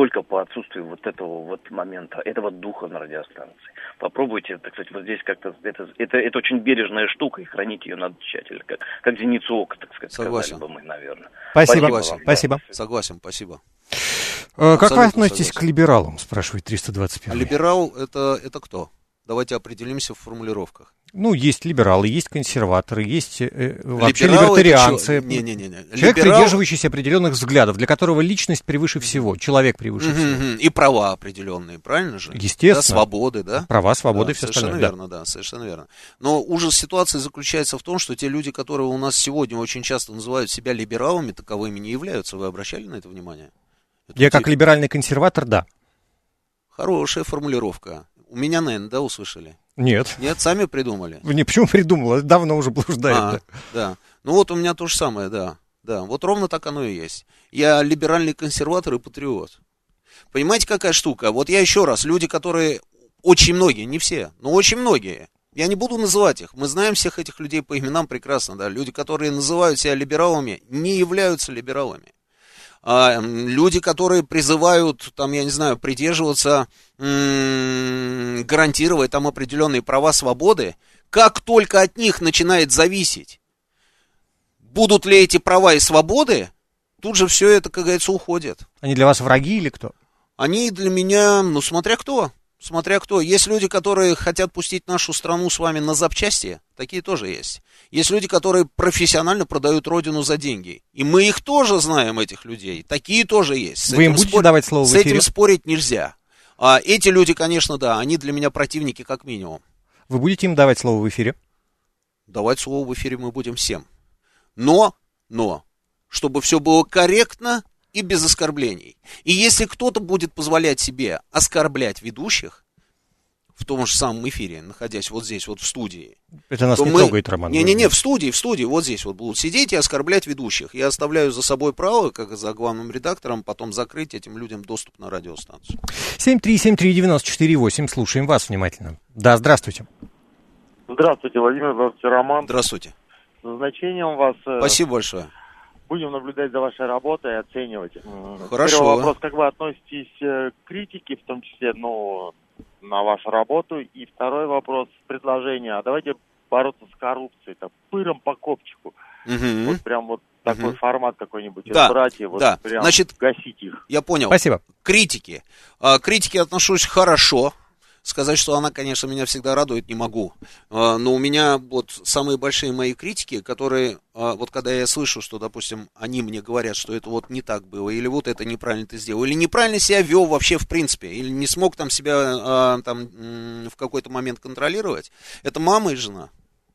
только по отсутствию вот этого вот момента, этого духа на радиостанции. Попробуйте, так сказать, вот здесь как-то, это, это, это очень бережная штука, и хранить ее надо тщательно, как, как зеницу ока, так сказать, Согласен. сказали бы мы, наверное. Спасибо. Согласен. Спасибо. Согласен, спасибо. Э, как вы относитесь согласен. к либералам, спрашивает триста двадцать первый. А либерал это, это кто? Давайте определимся в формулировках. Ну, есть либералы, есть консерваторы, есть э, вообще Либералы либертарианцы. Не, не, не, не. Человек, Либерал... придерживающийся определенных взглядов, для которого личность превыше всего, человек превыше угу, всего. Угу. И права определенные, правильно же? Естественно. Да, свободы, да? Права, свободы, да, все совершенно остальное. Верно, да. да, совершенно верно. Но ужас ситуации заключается в том, что те люди, которые у нас сегодня очень часто называют себя либералами, таковыми не являются. Вы обращали на это внимание? Это Я те... как либеральный консерватор, да. Хорошая формулировка. У меня, наверное, да, услышали? Нет. Нет, сами придумали? Не, почему придумал? Давно уже блуждает. А, да. да. Ну вот у меня то же самое, да. Да, вот ровно так оно и есть. Я либеральный консерватор и патриот. Понимаете, какая штука? Вот я еще раз, люди, которые, очень многие, не все, но очень многие, я не буду называть их, мы знаем всех этих людей по именам прекрасно, да, люди, которые называют себя либералами, не являются либералами. А, люди, которые призывают, там, я не знаю, придерживаться, м- гарантировать там определенные права, свободы, как только от них начинает зависеть, будут ли эти права и свободы, тут же все это, как говорится, уходит. Они для вас враги или кто? Они для меня, ну, смотря кто. Смотря кто. Есть люди, которые хотят пустить нашу страну с вами на запчасти. Такие тоже есть. Есть люди, которые профессионально продают родину за деньги. И мы их тоже знаем, этих людей. Такие тоже есть. С Вы им будете спор... давать слово в эфире? С этим спорить нельзя. А эти люди, конечно, да, они для меня противники как минимум. Вы будете им давать слово в эфире? Давать слово в эфире мы будем всем. Но, но, чтобы все было корректно и без оскорблений. И если кто-то будет позволять себе оскорблять ведущих в том же самом эфире, находясь вот здесь, вот в студии. Это нас не мы... трогает, Роман. Не-не-не, в студии, в студии, вот здесь вот будут сидеть и оскорблять ведущих. Я оставляю за собой право, как за главным редактором, потом закрыть этим людям доступ на радиостанцию. семь три семь три девять четыре восемь, слушаем вас внимательно. Да, здравствуйте. Здравствуйте, Владимир, здравствуйте, Роман. Здравствуйте. С назначением вас... Спасибо большое. Будем наблюдать за вашей работой и оценивать. Хорошо. Первый вопрос, как вы относитесь к критике, в том числе, ну, на вашу работу? И второй вопрос, предложение, а давайте бороться с коррупцией, так, пыром по копчику. Угу. Вот прям вот такой угу. формат какой-нибудь, да, брать и вот да. прям Значит, гасить их. Я понял. Спасибо. Критики. А, к критике отношусь хорошо. Сказать, что она, конечно, меня всегда радует, не могу. Но у меня вот самые большие мои критики, которые, вот когда я слышу, что, допустим, они мне говорят, что это вот не так было, или вот это неправильно ты сделал, или неправильно себя вел вообще в принципе, или не смог там себя там в какой-то момент контролировать, это мама и жена.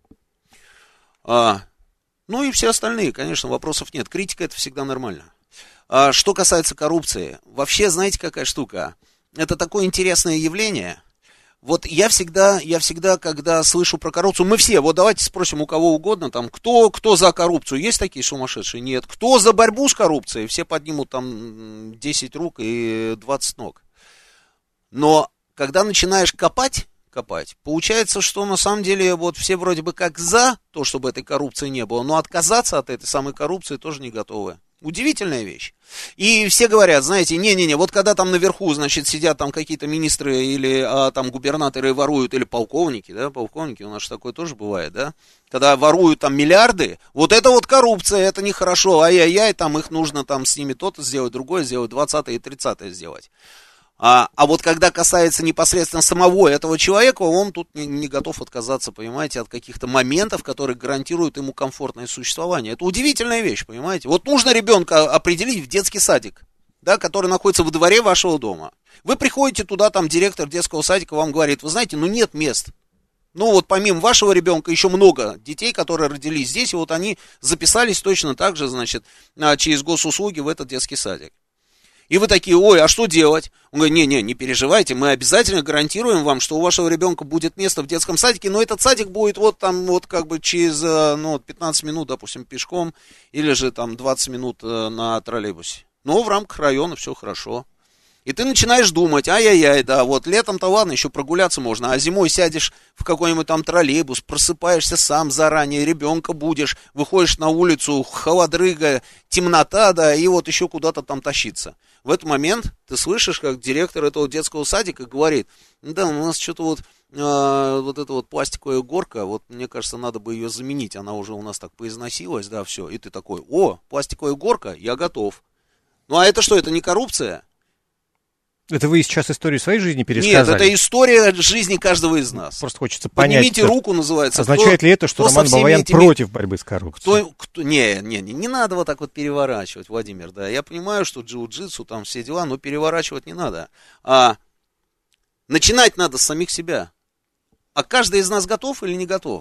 Ну и все остальные, конечно, вопросов нет. Критика — это всегда нормально. Что касается коррупции, вообще, знаете, какая штука? Это такое интересное явление. Вот я всегда, я всегда, когда слышу про коррупцию, мы все, вот давайте спросим у кого угодно, там, кто, кто за коррупцию, есть такие сумасшедшие? Нет. Кто за борьбу с коррупцией? Все поднимут там десять рук и двадцать ног. Но когда начинаешь копать, копать, получается, что на самом деле вот все вроде бы как за то, чтобы этой коррупции не было, но отказаться от этой самой коррупции тоже не готовы. Удивительная вещь. И все говорят, знаете, не-не-не, вот когда там наверху, значит, сидят там какие-то министры или а, там губернаторы воруют, или полковники, да, полковники, у нас же такое тоже бывает, да, когда воруют там миллиарды, вот это вот коррупция, это нехорошо, ай-яй-яй, там их нужно там с ними то-то сделать, другое сделать, двадцатое и тридцатое сделать. А, а вот когда касается непосредственно самого этого человека, он тут не, не готов отказаться, понимаете, от каких-то моментов, которые гарантируют ему комфортное существование. Это удивительная вещь, понимаете. Вот нужно ребенка определить в детский садик, да, который находится во дворе вашего дома. Вы приходите туда, там директор детского садика вам говорит, вы знаете, ну нет мест. Ну вот помимо вашего ребенка еще много детей, которые родились здесь, и вот они записались точно так же, значит, через госуслуги в этот детский садик. И вы такие, ой, а что делать? Он говорит, не-не, не переживайте, мы обязательно гарантируем вам, что у вашего ребенка будет место в детском садике, но этот садик будет вот там вот как бы через, ну, пятнадцать минут, допустим, пешком, или же там двадцать минут на троллейбусе. Но в рамках района все хорошо. И ты начинаешь думать, ай-яй-яй, да, вот летом-то ладно, еще прогуляться можно, а зимой сядешь в какой-нибудь там троллейбус, просыпаешься сам заранее, ребенка будешь, выходишь на улицу, холодрыга, темнота, да, и вот еще куда-то там тащиться. В этот момент ты слышишь, как директор этого детского садика говорит, да, у нас что-то вот, э, вот эта вот пластиковая горка, вот мне кажется, надо бы ее заменить, она уже у нас так поизносилась, да, все, и ты такой, о, пластиковая горка, я готов. Ну а это что, это не коррупция? Это вы сейчас историю своей жизни пересказали? Нет, это история жизни каждого из нас. Просто хочется понять. Поднимите руку, называется. Означает кто, ли это, что Роман Бабаян этими... против борьбы с коррупцией? Кто, кто... Не, не, не, не надо вот так вот переворачивать, Владимир. Да, я понимаю, что джиу-джитсу, там все дела, но переворачивать не надо. А начинать надо с самих себя. А каждый из нас готов или не готов?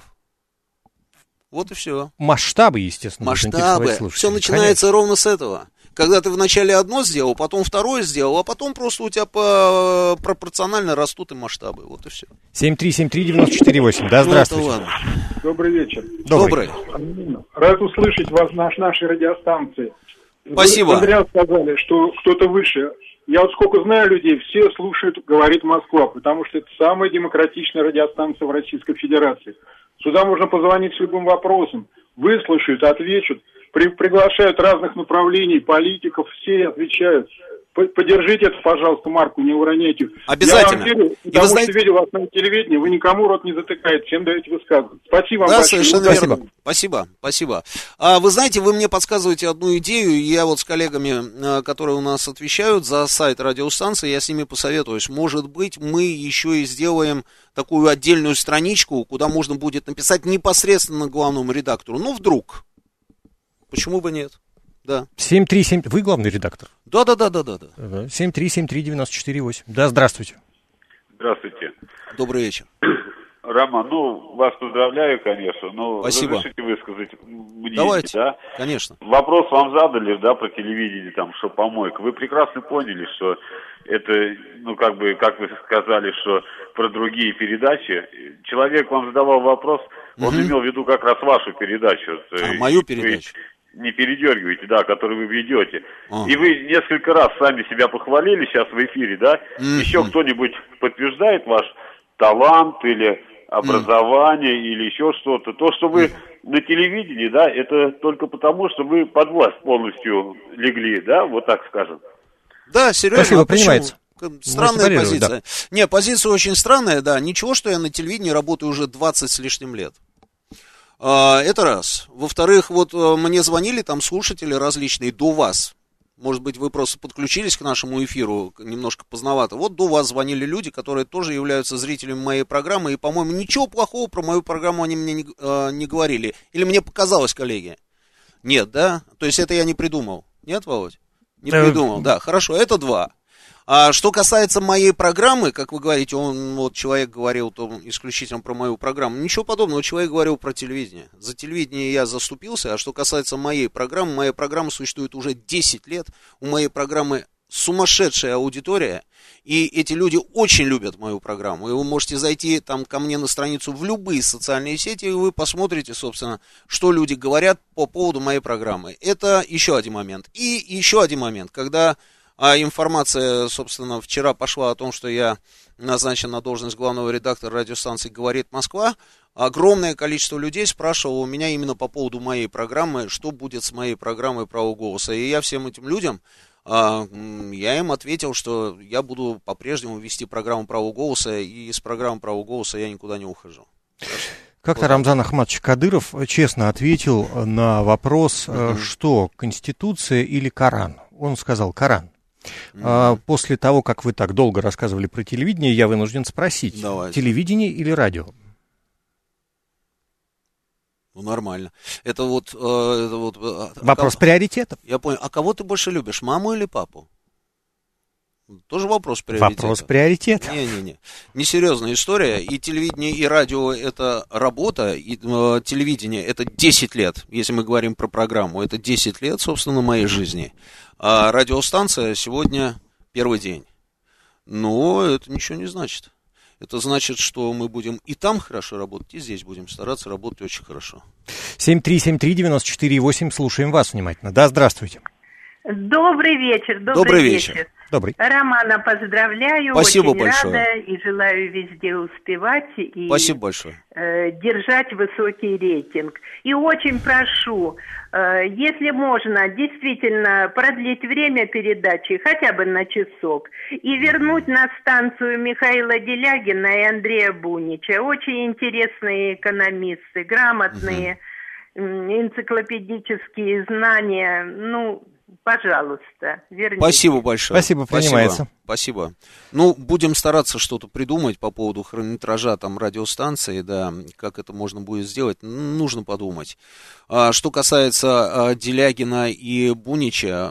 Вот и все. Масштабы, естественно. Масштабы. Все начинается Конечно. ровно с этого. Когда ты вначале одно сделал, потом второе сделал, а потом просто у тебя по... пропорционально растут и масштабы. Вот и все. семь три семь три девять четыре восемь. Да, здравствуйте. Ну, Добрый вечер. Добрый. Рад услышать вас на нашей радиостанции. Спасибо. Вы зря сказали, что кто-то выше. Я вот сколько знаю людей, все слушают, говорит Москва, потому что это самая демократичная радиостанция в Российской Федерации. Сюда можно позвонить с любым вопросом. Выслушают, ответят. При, приглашают разных направлений, политиков, все отвечают. Поддержите это, пожалуйста, марку, не уроняйте. Обязательно. Я вам верю, потому вы знаете... что видел вас на телевидении, вы никому рот не затыкаете, всем даете высказывать. Спасибо вам да, большое. Совершенно Спасибо. верно. Спасибо, спасибо. А, вы знаете, вы мне подсказываете одну идею, я вот с коллегами, которые у нас отвечают за сайт радиостанции, я с ними посоветуюсь. Может быть, мы еще и сделаем такую отдельную страничку, куда можно будет написать непосредственно главному редактору. Ну, вдруг. Почему бы нет? Да. семь три семь... Вы главный редактор? Да, да, да, да, да, да. семь три семь три девять четыре восемь. Да, здравствуйте. Здравствуйте. Добрый вечер. Роман, ну, вас поздравляю, конечно, но Спасибо. Разрешите высказать мнение, Давайте. Да? Конечно. Вопрос вам задали, да, про телевидение, там, что помойка. Вы прекрасно поняли, что это, ну, как бы, как вы сказали, что про другие передачи. Человек вам задавал вопрос, он угу. имел в виду как раз вашу передачу. А, мою передачу. Не передергиваете, да, которую вы ведете. Ага. И вы несколько раз сами себя похвалили сейчас в эфире, да? Mm-hmm. Еще кто-нибудь подтверждает ваш талант или образование mm-hmm. или еще что-то? То, что вы mm-hmm. на телевидении, да, это только потому, что вы под власть полностью легли, да, вот так скажем. Да, серьезно. Спасибо, принимается. Странная позиция. Да. Не, позиция очень странная, да. Ничего, что я на телевидении работаю уже двадцать с лишним лет. Это раз. Во-вторых, вот мне звонили там слушатели различные до вас. Может быть, вы просто подключились к нашему эфиру немножко поздновато. Вот до вас звонили люди, которые тоже являются зрителями моей программы. И, по-моему, ничего плохого про мою программу они мне не, э, не говорили. Или мне показалось, коллеги? Нет, да? То есть это я не придумал. Нет, Володь? Не придумал, да. Хорошо, это два. А что касается моей программы, как вы говорите, он, вот человек говорил то, исключительно про мою программу, ничего подобного, человек говорил про телевидение. За телевидение я заступился, а что касается моей программы, моя программа существует уже десять лет, у моей программы сумасшедшая аудитория, и эти люди очень любят мою программу, и вы можете зайти там ко мне на страницу в любые социальные сети, и вы посмотрите, собственно, что люди говорят по поводу моей программы. Это еще один момент. И еще один момент, когда... А информация, собственно, вчера пошла о том, что я назначен на должность главного редактора радиостанции «Говорит Москва». Огромное количество людей спрашивало у меня именно по поводу моей программы, что будет с моей программой «Право голоса». И я всем этим людям, я им ответил, что я буду по-прежнему вести программу «Право голоса», и с программы «Право голоса» я никуда не ухожу. Как-то вот. Рамзан Ахматович Кадыров честно ответил на вопрос, mm-hmm. что Конституция или Коран. Он сказал «Коран». Mm-hmm. После того, как вы так долго рассказывали про телевидение, я вынужден спросить, Давайте. телевидение или радио? Ну, нормально. Это вот... Э, это вот вопрос а, приоритетов. Я понял. А кого ты больше любишь, маму или папу? Тоже вопрос приоритета. Вопрос приоритета. Не-не-не. Несерьезная история. И телевидение, и радио — это работа, и э, телевидение — это десять лет. Если мы говорим про программу, это десять лет, собственно, моей жизни. А радиостанция сегодня первый день. Но это ничего не значит. Это значит, что мы будем и там хорошо работать, и здесь будем стараться работать очень хорошо. семь три семь три девять четыре восемь. Слушаем вас внимательно. Да, здравствуйте. Добрый вечер. Добрый, добрый вечер. вечер. Добрый. Романа поздравляю. Спасибо очень большое. рада и желаю везде успевать и Спасибо большое. э, держать высокий рейтинг. И очень прошу, э, если можно, действительно продлить время передачи хотя бы на часок и вернуть на станцию Михаила Делягина и Андрея Бунича. Очень интересные экономисты, грамотные, угу. энциклопедические знания. Ну, пожалуйста, верните. Спасибо большое. Спасибо, принимается. Спасибо. Спасибо. Ну, будем стараться что-то придумать по поводу хронометража там радиостанции, да, как это можно будет сделать, нужно подумать. А, что касается а, Делягина и Бунича,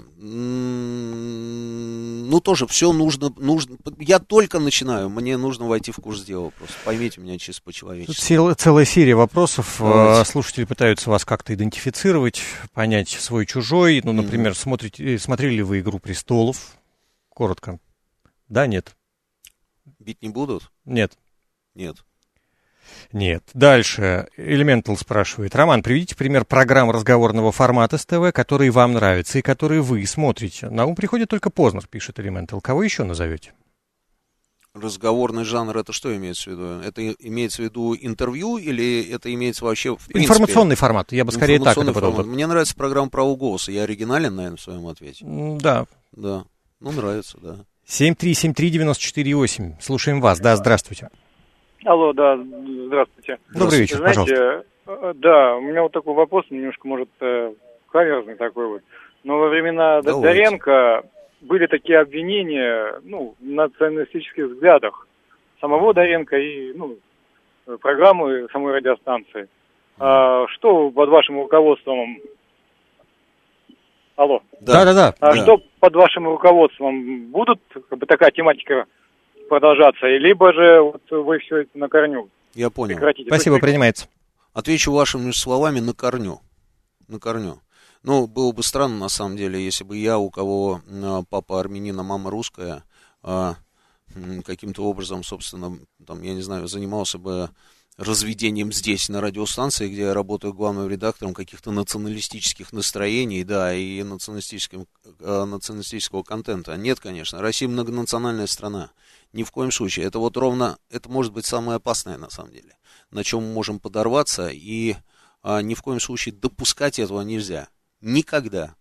ну, тоже все нужно, нужно, я только начинаю, мне нужно войти в курс дела просто, поймите меня чисто по-человечески. Тут целая серия вопросов, Давайте. Слушатели пытаются вас как-то идентифицировать, понять свой-чужой, ну, например, mm-hmm. смотрите, смотрели ли вы «Игру престолов», коротко. Да, нет? Бить не будут? Нет. Нет. Нет. Дальше. Elemental спрашивает. Роман, приведите пример программ разговорного формата с ТВ, которые вам нравятся и которые вы смотрите. На ум приходит только Познер, пишет Elemental. Кого еще назовете? Разговорный жанр, это что имеется в виду? Это имеется в виду интервью или это имеется вообще в принципе? Информационный формат, я бы скорее так это подумал. Мне нравится программа «Право голоса». Я оригинален, наверное, в своем ответе. Да. Да. Ну, нравится, да. семь три семь три девять четыре восемь. Слушаем вас. Да, здравствуйте. Алло, да, здравствуйте. Добрый вечер, Знаете, пожалуйста. Да, у меня вот такой вопрос, немножко, может, каверзный такой вот. Но во времена Давайте. Доренко были такие обвинения, ну, в националистических взглядах самого Доренко и, ну, программы самой радиостанции. А, что под вашим руководством... Алло. Да, да, да. А да. что под вашим руководством будут как бы такая тематика продолжаться, либо же вот вы все это на корню? Я понял. Прекратите. Спасибо, принимается. Отвечу вашими словами на корню. На корню. Ну, было бы странно, на самом деле, если бы я, у кого папа армянин, а мама русская, каким-то образом, собственно, там, я не знаю, занимался бы разведением здесь, на радиостанции, где я работаю главным редактором, каких-то националистических настроений, да, и националистического, националистического контента. Нет, конечно, Россия многонациональная страна. Ни в коем случае. Это вот ровно, это может быть самое опасное, на самом деле, на чем мы можем подорваться, и а, ни в коем случае допускать этого нельзя. Никогда.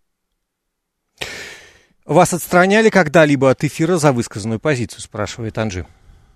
Вас отстраняли когда-либо от эфира за высказанную позицию, спрашивает Анжи.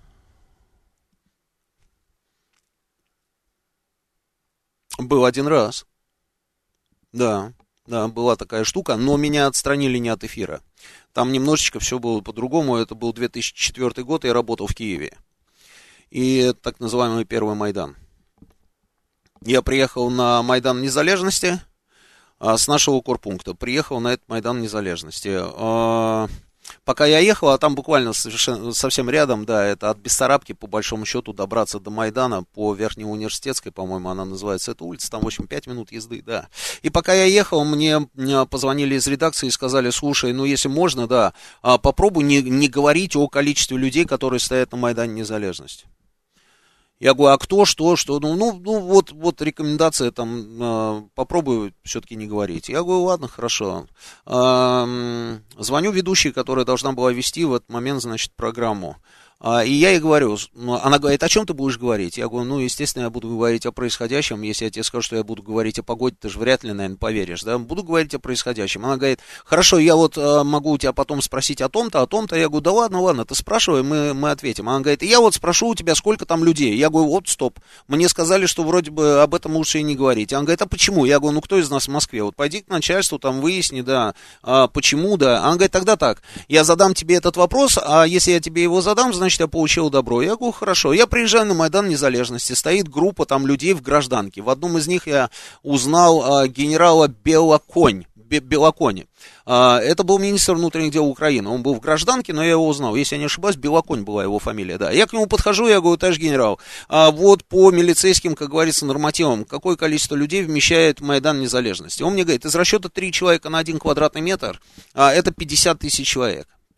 Был один раз. Да, да, была такая штука, но меня отстранили не от эфира. Там немножечко все было по-другому. Это был две тысячи четвёртый год, я работал в Киеве. И так называемый первый Майдан. Я приехал на Майдан Незалежности а, с нашего корпункта. Приехал на этот Майдан Незалежности. А, пока я ехал, а там буквально совершенно, совсем рядом, да, это от Бессарабки, по большому счету, добраться до Майдана по Верхнеуниверситетской, по-моему, она называется, эта улица, там, в общем, пять минут езды, да. И пока я ехал, мне позвонили из редакции и сказали: слушай, ну, если можно, да, попробуй не, не говорить о количестве людей, которые стоят на Майдане Незалежности. Я говорю, а кто, что, что, ну, ну, ну вот, вот рекомендация там, э, попробую все-таки не говорить. Я говорю, ладно, хорошо. Э, звоню ведущей, которая должна была вести в этот момент, значит, программу. А, и я ей говорю, она говорит, о чем ты будешь говорить? Я говорю, ну, естественно, я буду говорить о происходящем. Если я тебе скажу, что я буду говорить о погоде, ты же вряд ли, наверное, поверишь, да? Буду говорить о происходящем. Она говорит, хорошо, я вот а, могу у тебя потом спросить о том-то, о том-то. Я говорю, да ладно, ладно, ты спрашивай, мы, мы ответим. Она говорит, я вот спрошу у тебя, сколько там людей. Я говорю, вот, стоп. Мне сказали, что вроде бы об этом лучше и не говорить. Она говорит, а почему? Я говорю, ну, кто из нас в Москве? Вот пойди к начальству, там, выясни, да, а, почему, да. Она говорит, тогда так, я задам тебе этот вопрос, а если я тебе его задам, значит, я получил добро. Я говорю, хорошо. Я приезжаю на Майдан Незалежности, стоит группа там людей в гражданке. В одном из них я узнал а, генерала Белоконь, Бе- Белокони. А, это был министр внутренних дел Украины. Он был в гражданке, но я его узнал. Если я не ошибаюсь, Белоконь была его фамилия, да. Я к нему подхожу, я говорю, товарищ генерал, а вот по милицейским, как говорится, нормативам, какое количество людей вмещает Майдан Незалежности? Он мне говорит, из расчета три человека на один квадратный метр, а, это пятьдесят тысяч человек.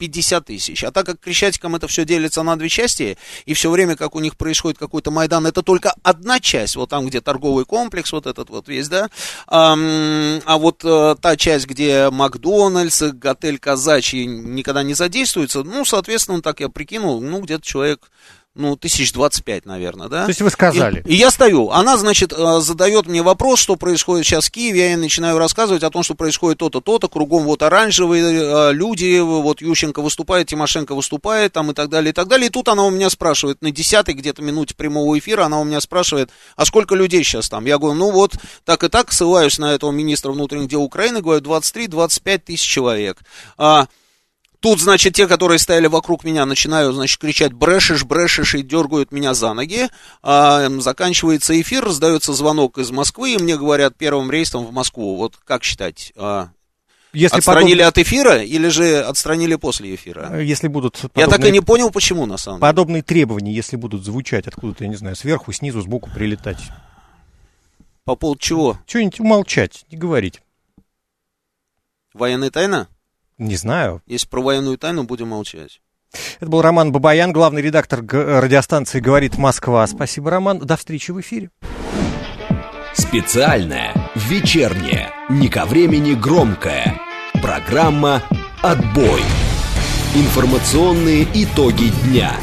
пятьдесят тысяч. А так как Крещатикам это все делится на две части, и все время, как у них происходит какой-то Майдан, это только одна часть, вот там, где торговый комплекс, вот этот вот весь, да, а, а вот а, та часть, где Макдональдс, отель Казачий никогда не задействуется, ну, соответственно, так я прикинул, ну, где-то человек... Ну, тысяч двадцать пять, наверное, да? То есть вы сказали. И, и я стою. Она, значит, задает мне вопрос, что происходит сейчас в Киеве. Я ей начинаю рассказывать о том, что происходит то-то, то-то. Кругом вот оранжевые люди. Вот Ющенко выступает, Тимошенко выступает, там и так далее, и так далее. И тут она у меня спрашивает, на десятой где-то минуте прямого эфира, она у меня спрашивает, а сколько людей сейчас там? Я говорю, ну вот, так и так, ссылаюсь на этого министра внутренних дел Украины, говорю, двадцать три - двадцать пять тысяч человек. А... Тут, значит, те, которые стояли вокруг меня, начинают, значит, кричать «брешешь, брешешь» и дергают меня за ноги. А, заканчивается эфир, раздается звонок из Москвы, и мне говорят первым рейсом в Москву. Вот как считать? А, Если отстранили подоб... от эфира или же отстранили после эфира? Если будут подобные... Я так и не понял, почему, на самом деле. Подобные требования, если будут звучать откуда-то, я не знаю, сверху, снизу, сбоку прилетать. По поводу чего? Что-нибудь умолчать, не говорить. Военная тайна? Не знаю. Если про военную тайну, будем молчать. Это был Роман Бабаян, главный редактор радиостанции «Говорит Москва». Спасибо, Роман. До встречи в эфире. Специальная, вечерняя, не ко времени громкая. Программа «Отбой». Информационные итоги дня.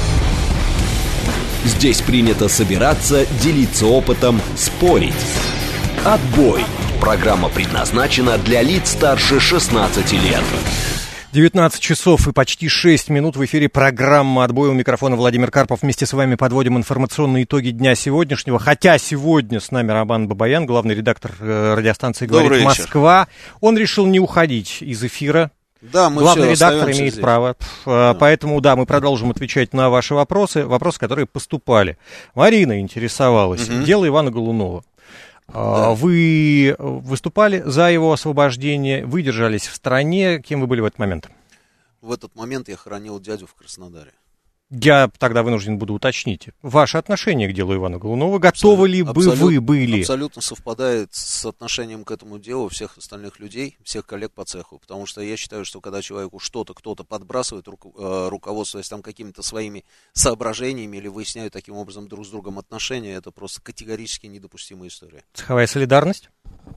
Здесь принято собираться, делиться опытом, спорить. «Отбой». Программа предназначена для лиц старше шестнадцати лет. девятнадцать часов и почти шесть минут в эфире программа «Отбой». У микрофона Владимир Карпов. Вместе с вами подводим информационные итоги дня сегодняшнего. Хотя сегодня с нами Роман Бабаян, главный редактор радиостанции «Говорит Москва». Он решил не уходить из эфира. Да, мы Главный все редактор имеет здесь. право. Да. Поэтому, да, мы продолжим отвечать на ваши вопросы. Вопросы, которые поступали. Марина интересовалась. Угу. Дело Ивана Голунова. Да. Вы выступали за его освобождение, вы держались в стороне. Кем вы были в этот момент? В этот момент я хоронил дядю в Краснодаре. Я тогда вынужден буду уточнить. Ваше отношение к делу Ивана Голунова, готовы ли бы абсолютно, вы были? Абсолютно совпадает с отношением к этому делу всех остальных людей, всех коллег по цеху. Потому что я считаю, что когда человеку что-то кто-то подбрасывает, руководствуясь там какими-то своими соображениями или выясняют таким образом друг с другом отношения, это просто категорически недопустимая история. Цеховая солидарность?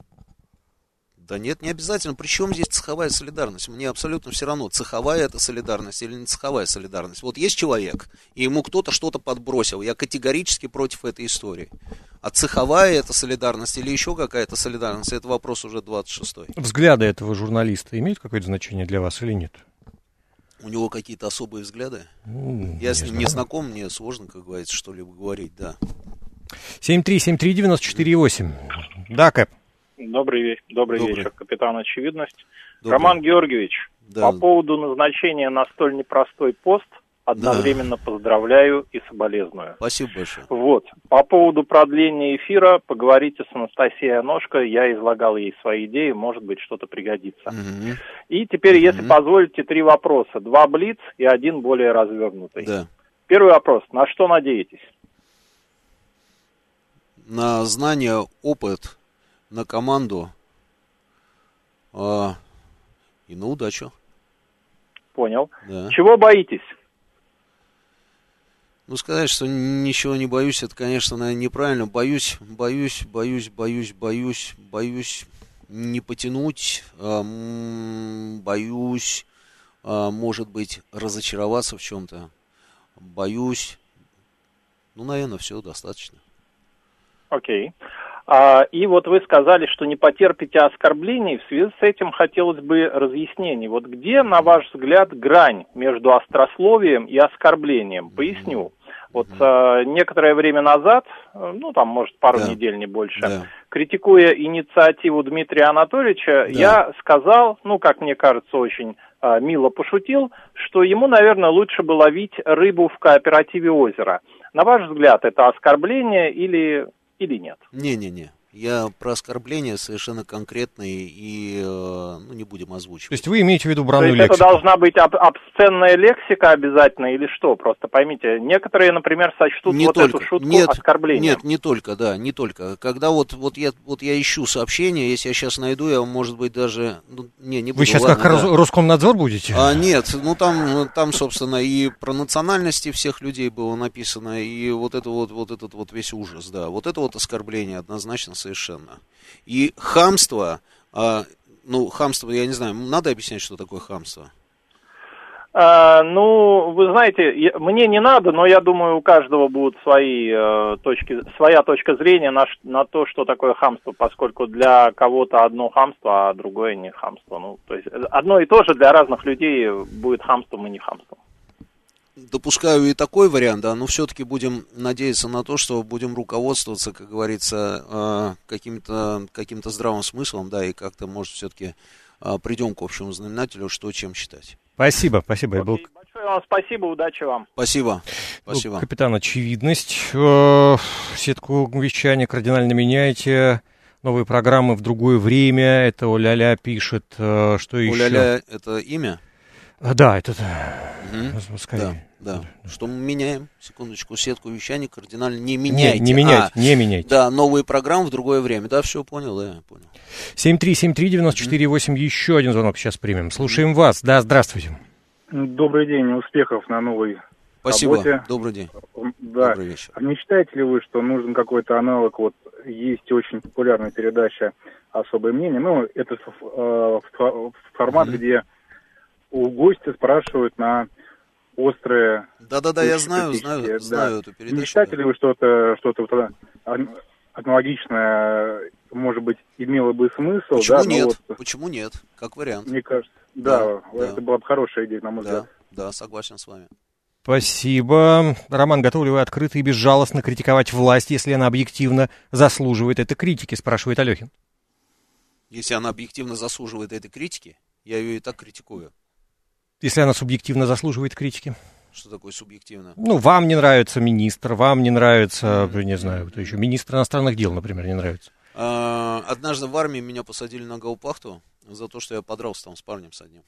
Да нет, не обязательно. Причем здесь цеховая солидарность? Мне абсолютно все равно, цеховая это солидарность или не цеховая солидарность. Вот есть человек, и ему кто-то что-то подбросил. Я категорически против этой истории. А цеховая это солидарность или еще какая-то солидарность, это вопрос уже двадцать шестой. Взгляды этого журналиста имеют какое-то значение для вас или нет? У него какие-то особые взгляды? Ну, Я с ним не знаком, мне сложно, как говорится, что-либо говорить, да. семь три семь три девяносто четыре восемь. Да, Кэп. Добрый, добрый, добрый вечер, капитан Очевидность. Добрый. Роман Георгиевич, да. По поводу назначения на столь непростой пост одновременно да. поздравляю и соболезную. Спасибо большое. Вот. По поводу продления эфира поговорите с Анастасией Аношко, я излагал ей свои идеи, может быть, что-то пригодится. Угу. И теперь, угу. если позволите, три вопроса. Два блиц и один более развернутый. Да. Первый вопрос. На что надеетесь? На знания, опыт, на команду а, и на удачу. Понял. Да. Чего боитесь? Ну, сказать, что ничего не боюсь, это, конечно, наверное, неправильно. Боюсь, боюсь, боюсь, боюсь, боюсь, боюсь не потянуть, а, боюсь, а, может быть, разочароваться в чем-то. Боюсь. Ну, наверное, все достаточно. Окей. А, и вот вы сказали, что не потерпите оскорблений. В связи с этим хотелось бы разъяснений. Вот где, на ваш взгляд, грань между острословием и оскорблением? Поясню. Вот а, некоторое время назад, ну там, может, пару да. недель, не больше, да. критикуя инициативу Дмитрия Анатольевича, да. я сказал, ну, как мне кажется, очень а, мило пошутил, что ему, наверное, лучше бы ловить рыбу в кооперативе «Озеро». На ваш взгляд, это оскорбление или... или нет? Не-не-не, Я про оскорбления совершенно конкретные и, ну, не будем озвучивать. То есть вы имеете в виду бранную лексику? То есть лексику? это должна быть об- обсценная лексика обязательно или что? Просто поймите, некоторые, например, сочтут не вот только. эту шутку Нет, оскорблением. Нет, не только, да, не только. Когда вот, вот, я, вот я ищу сообщения, если я сейчас найду, я, может быть, даже... Ну, не, не буду, Вы сейчас ладно, как да. Роскомнадзор будете? А, нет, ну там, там, собственно, и про национальности всех людей было написано, и вот это вот, вот этот вот весь ужас, да. Вот это вот оскорбление однозначно совершенно. И хамство, а, ну, хамство, я не знаю, надо объяснять, что такое хамство? А, ну, вы знаете, я, мне не надо, но я думаю, у каждого будут свои э, точки, своя точка зрения на, на то, что такое хамство, поскольку для кого-то одно хамство, а другое не хамство. Ну, то есть одно и то же для разных людей будет хамством и не хамством. Допускаю и такой вариант, да, но все-таки будем надеяться на то, что будем руководствоваться, как говорится, каким-то, каким-то здравым смыслом, да, и как-то, может, все-таки придем к общему знаменателю, что чем считать. Спасибо, спасибо. Окей, был... Большое вам спасибо, удачи вам. Спасибо, спасибо. Капитан Очевидность. Э, сетку вещания кардинально меняете. Новые программы в другое время. Это Оля-ля пишет, э, что еще. Оля-ля — это имя? Да, это... Угу. Скорее. Да, да. Что мы меняем? Секундочку, сетку вещаний кардинально не меняйте. Не, не меняйте, а, не меняйте. Да, новые программы в другое время. Да, все понял, да, понял. семь три семь три девять четыре восемь, еще один звонок сейчас примем. Слушаем вас. Да, здравствуйте. Добрый день, успехов на новой Спасибо. работе. Добрый день. Да. Добрый вечер. А не считаете ли вы, что нужен какой-то аналог? Вот есть очень популярная передача «Особое мнение». Ну, это э, формат, mm-hmm. где у гостя спрашивают на острые... Да-да-да, я знаю, знаю, да. знаю эту передачу. Не считаете ли вы, что это что-то вот аналогичное, может быть, имело бы смысл? Почему да, нет? Вот, Почему нет? Как вариант. Мне кажется, да, да это да. была бы хорошая идея, на мой да, взгляд. Да, согласен с вами. Спасибо. Роман, готовы ли вы открыто и безжалостно критиковать власть, если она объективно заслуживает этой критики, спрашивает Алехин. Если она объективно заслуживает этой критики, я ее и так критикую. Если она субъективно заслуживает критики? Что такое субъективно? Ну, вам не нравится министр, вам не нравится, mm-hmm. не знаю, кто еще, министр иностранных дел, например, не нравится. А, однажды в армии меня посадили на гауптвахту за то, что я подрался там с парнем с одним.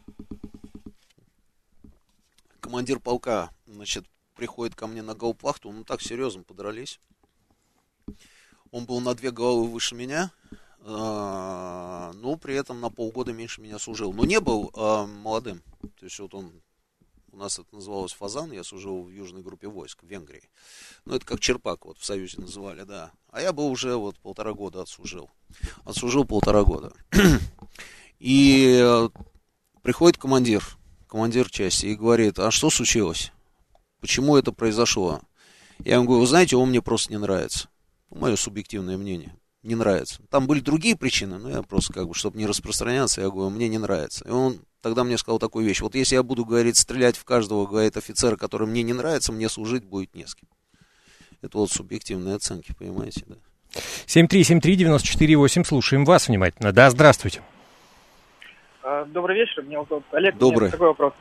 Командир полка, значит, приходит ко мне на гауптвахту, ну так серьезно подрались. Он был на две головы выше меня, а, но при этом на полгода меньше меня служил. Но не был а, молодым. То есть вот он, у нас это называлось фазан, я служил в южной группе войск в Венгрии. Ну это как черпак вот в Союзе называли, да. А я был уже вот полтора года отслужил. Отслужил полтора года. И а, приходит командир. командир части, и говорит, а что случилось? Почему это произошло? Я ему говорю, вы знаете, он мне просто не нравится. Мое субъективное мнение. Не нравится. Там были другие причины, но я просто, как бы, чтобы не распространяться, я говорю, мне не нравится. И он тогда мне сказал такую вещь. Вот если я буду, говорит, стрелять в каждого, говорит, офицера, который мне не нравится, мне служить будет не с кем. Это вот субъективные оценки, понимаете, да. семь три семь три девять четыре восемь, слушаем вас внимательно. Да, здравствуйте. Добрый вечер, меня зовут Олег. Добрый. Такой вопрос.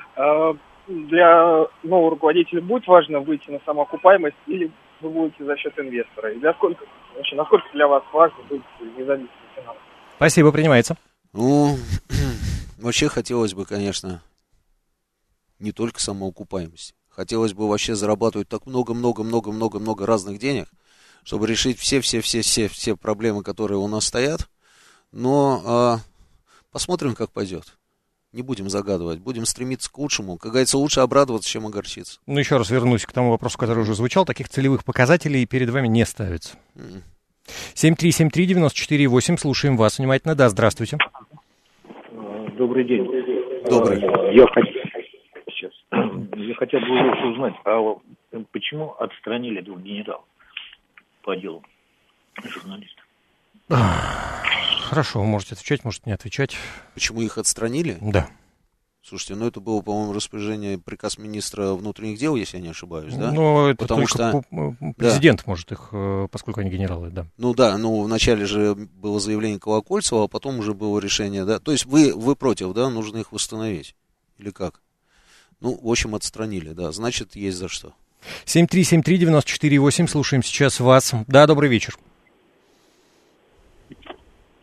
Для нового руководителя будет важно выйти на самоокупаемость или вы будете за счет инвестора? И для сколько, вообще, насколько для вас важно быть независимым финансово? Спасибо, принимается. Ну, вообще хотелось бы, конечно, не только самоокупаемость. Хотелось бы вообще зарабатывать так много-много-много-много-много разных денег, чтобы решить все-все-все-все проблемы, которые у нас стоят. Но а, посмотрим, как пойдет. Не будем загадывать, будем стремиться к лучшему. Как говорится, лучше обрадоваться, чем огорчиться. Ну, еще раз вернусь к тому вопросу, который уже звучал. Таких целевых показателей перед вами не ставится. Mm. семь три семь три девять четыре восемь, слушаем вас внимательно. Да, здравствуйте. Добрый день. Добрый. Я, Сейчас. Я хотел бы узнать, а почему отстранили двух генералов по делу журналистов? Хорошо, вы можете отвечать, можете не отвечать. Почему их отстранили? Да. Слушайте, ну это было, по-моему, распоряжение, приказ министра внутренних дел, если я не ошибаюсь, да? Ну, это Потому только что президент да. может их, поскольку они генералы, да. Ну да, ну вначале же было заявление Колокольцева, а потом уже было решение, да? То есть вы, вы против, да? Нужно их восстановить? Или как? Ну, в общем, отстранили, да. Значит, есть за что. семь три семь три девять четыре восемь, слушаем сейчас вас. Да, добрый вечер.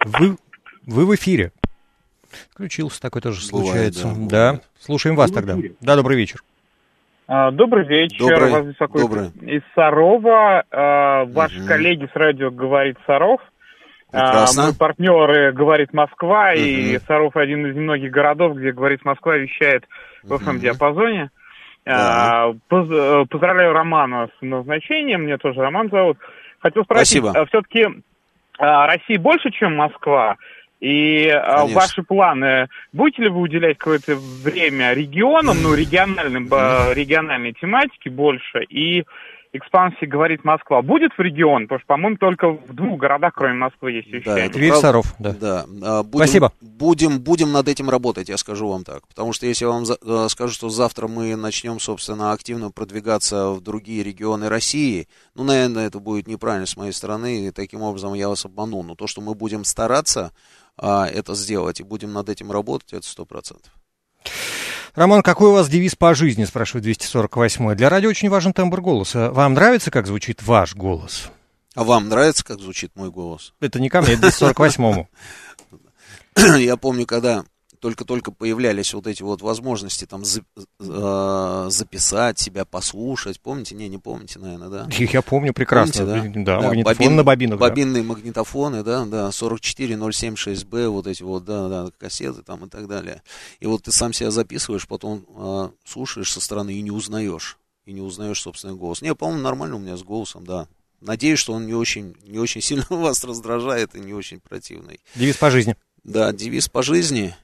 Вы, вы в эфире. Включился, такой тоже бывает, случается. Да, да. Слушаем вас тогда. Да, добрый вечер. А, добрый вечер. Добрый. Вас беспокоит Добрый. из Сарова. А, ваши угу. коллеги с радио «Говорит Саров». Прекрасно. А, мои партнеры «Говорит Москва», угу. и Саров один из немногих городов, где «Говорит Москва» вещает в эф эм-диапазоне. Да. А, поз- поздравляю Романа с назначением. Мне тоже Роман зовут. Хотел спросить, а, все-таки а, Россия больше, чем Москва? И а, ваши планы, будете ли вы уделять какое-то время регионам, ну, региональным, mm-hmm. региональной тематике больше, и экспансии «Говорит Москва» будет в регион? Потому что, по-моему, только в двух городах, кроме Москвы, есть вещание. Да, Тверь, Саров, да. да. А, будем, Спасибо. Будем, будем над этим работать, я скажу вам так. Потому что если я вам за, скажу, что завтра мы начнем, собственно, активно продвигаться в другие регионы России, ну, наверное, это будет неправильно с моей стороны, и таким образом я вас обману. Но то, что мы будем стараться а, это сделать и будем над этим работать, это сто процентов. Роман, какой у вас девиз по жизни, спрашивает двести сорок восьмой. Для радио очень важен тембр голоса. Вам нравится, как звучит ваш голос? А вам нравится, как звучит мой голос? Это не ко мне, это двести сорок восьмому. Я помню, когда только-только появлялись вот эти вот возможности там за, э, записать себя, послушать. Помните? Не, не помните, наверное, да? Я помню прекрасно. Помните, да, да, да, магнитофон бобин, на бобинах. Бобинные да. магнитофоны, да, да, сорок четыре ноль семь шесть бэ, вот эти вот, да, да, кассеты там и так далее. И вот ты сам себя записываешь, потом э, слушаешь со стороны и не узнаешь. И не узнаешь собственный голос. Не, по-моему, нормально у меня с голосом, да. Надеюсь, что он не очень, не очень сильно вас раздражает и не очень противный. Девиз по жизни. Да, девиз по жизни.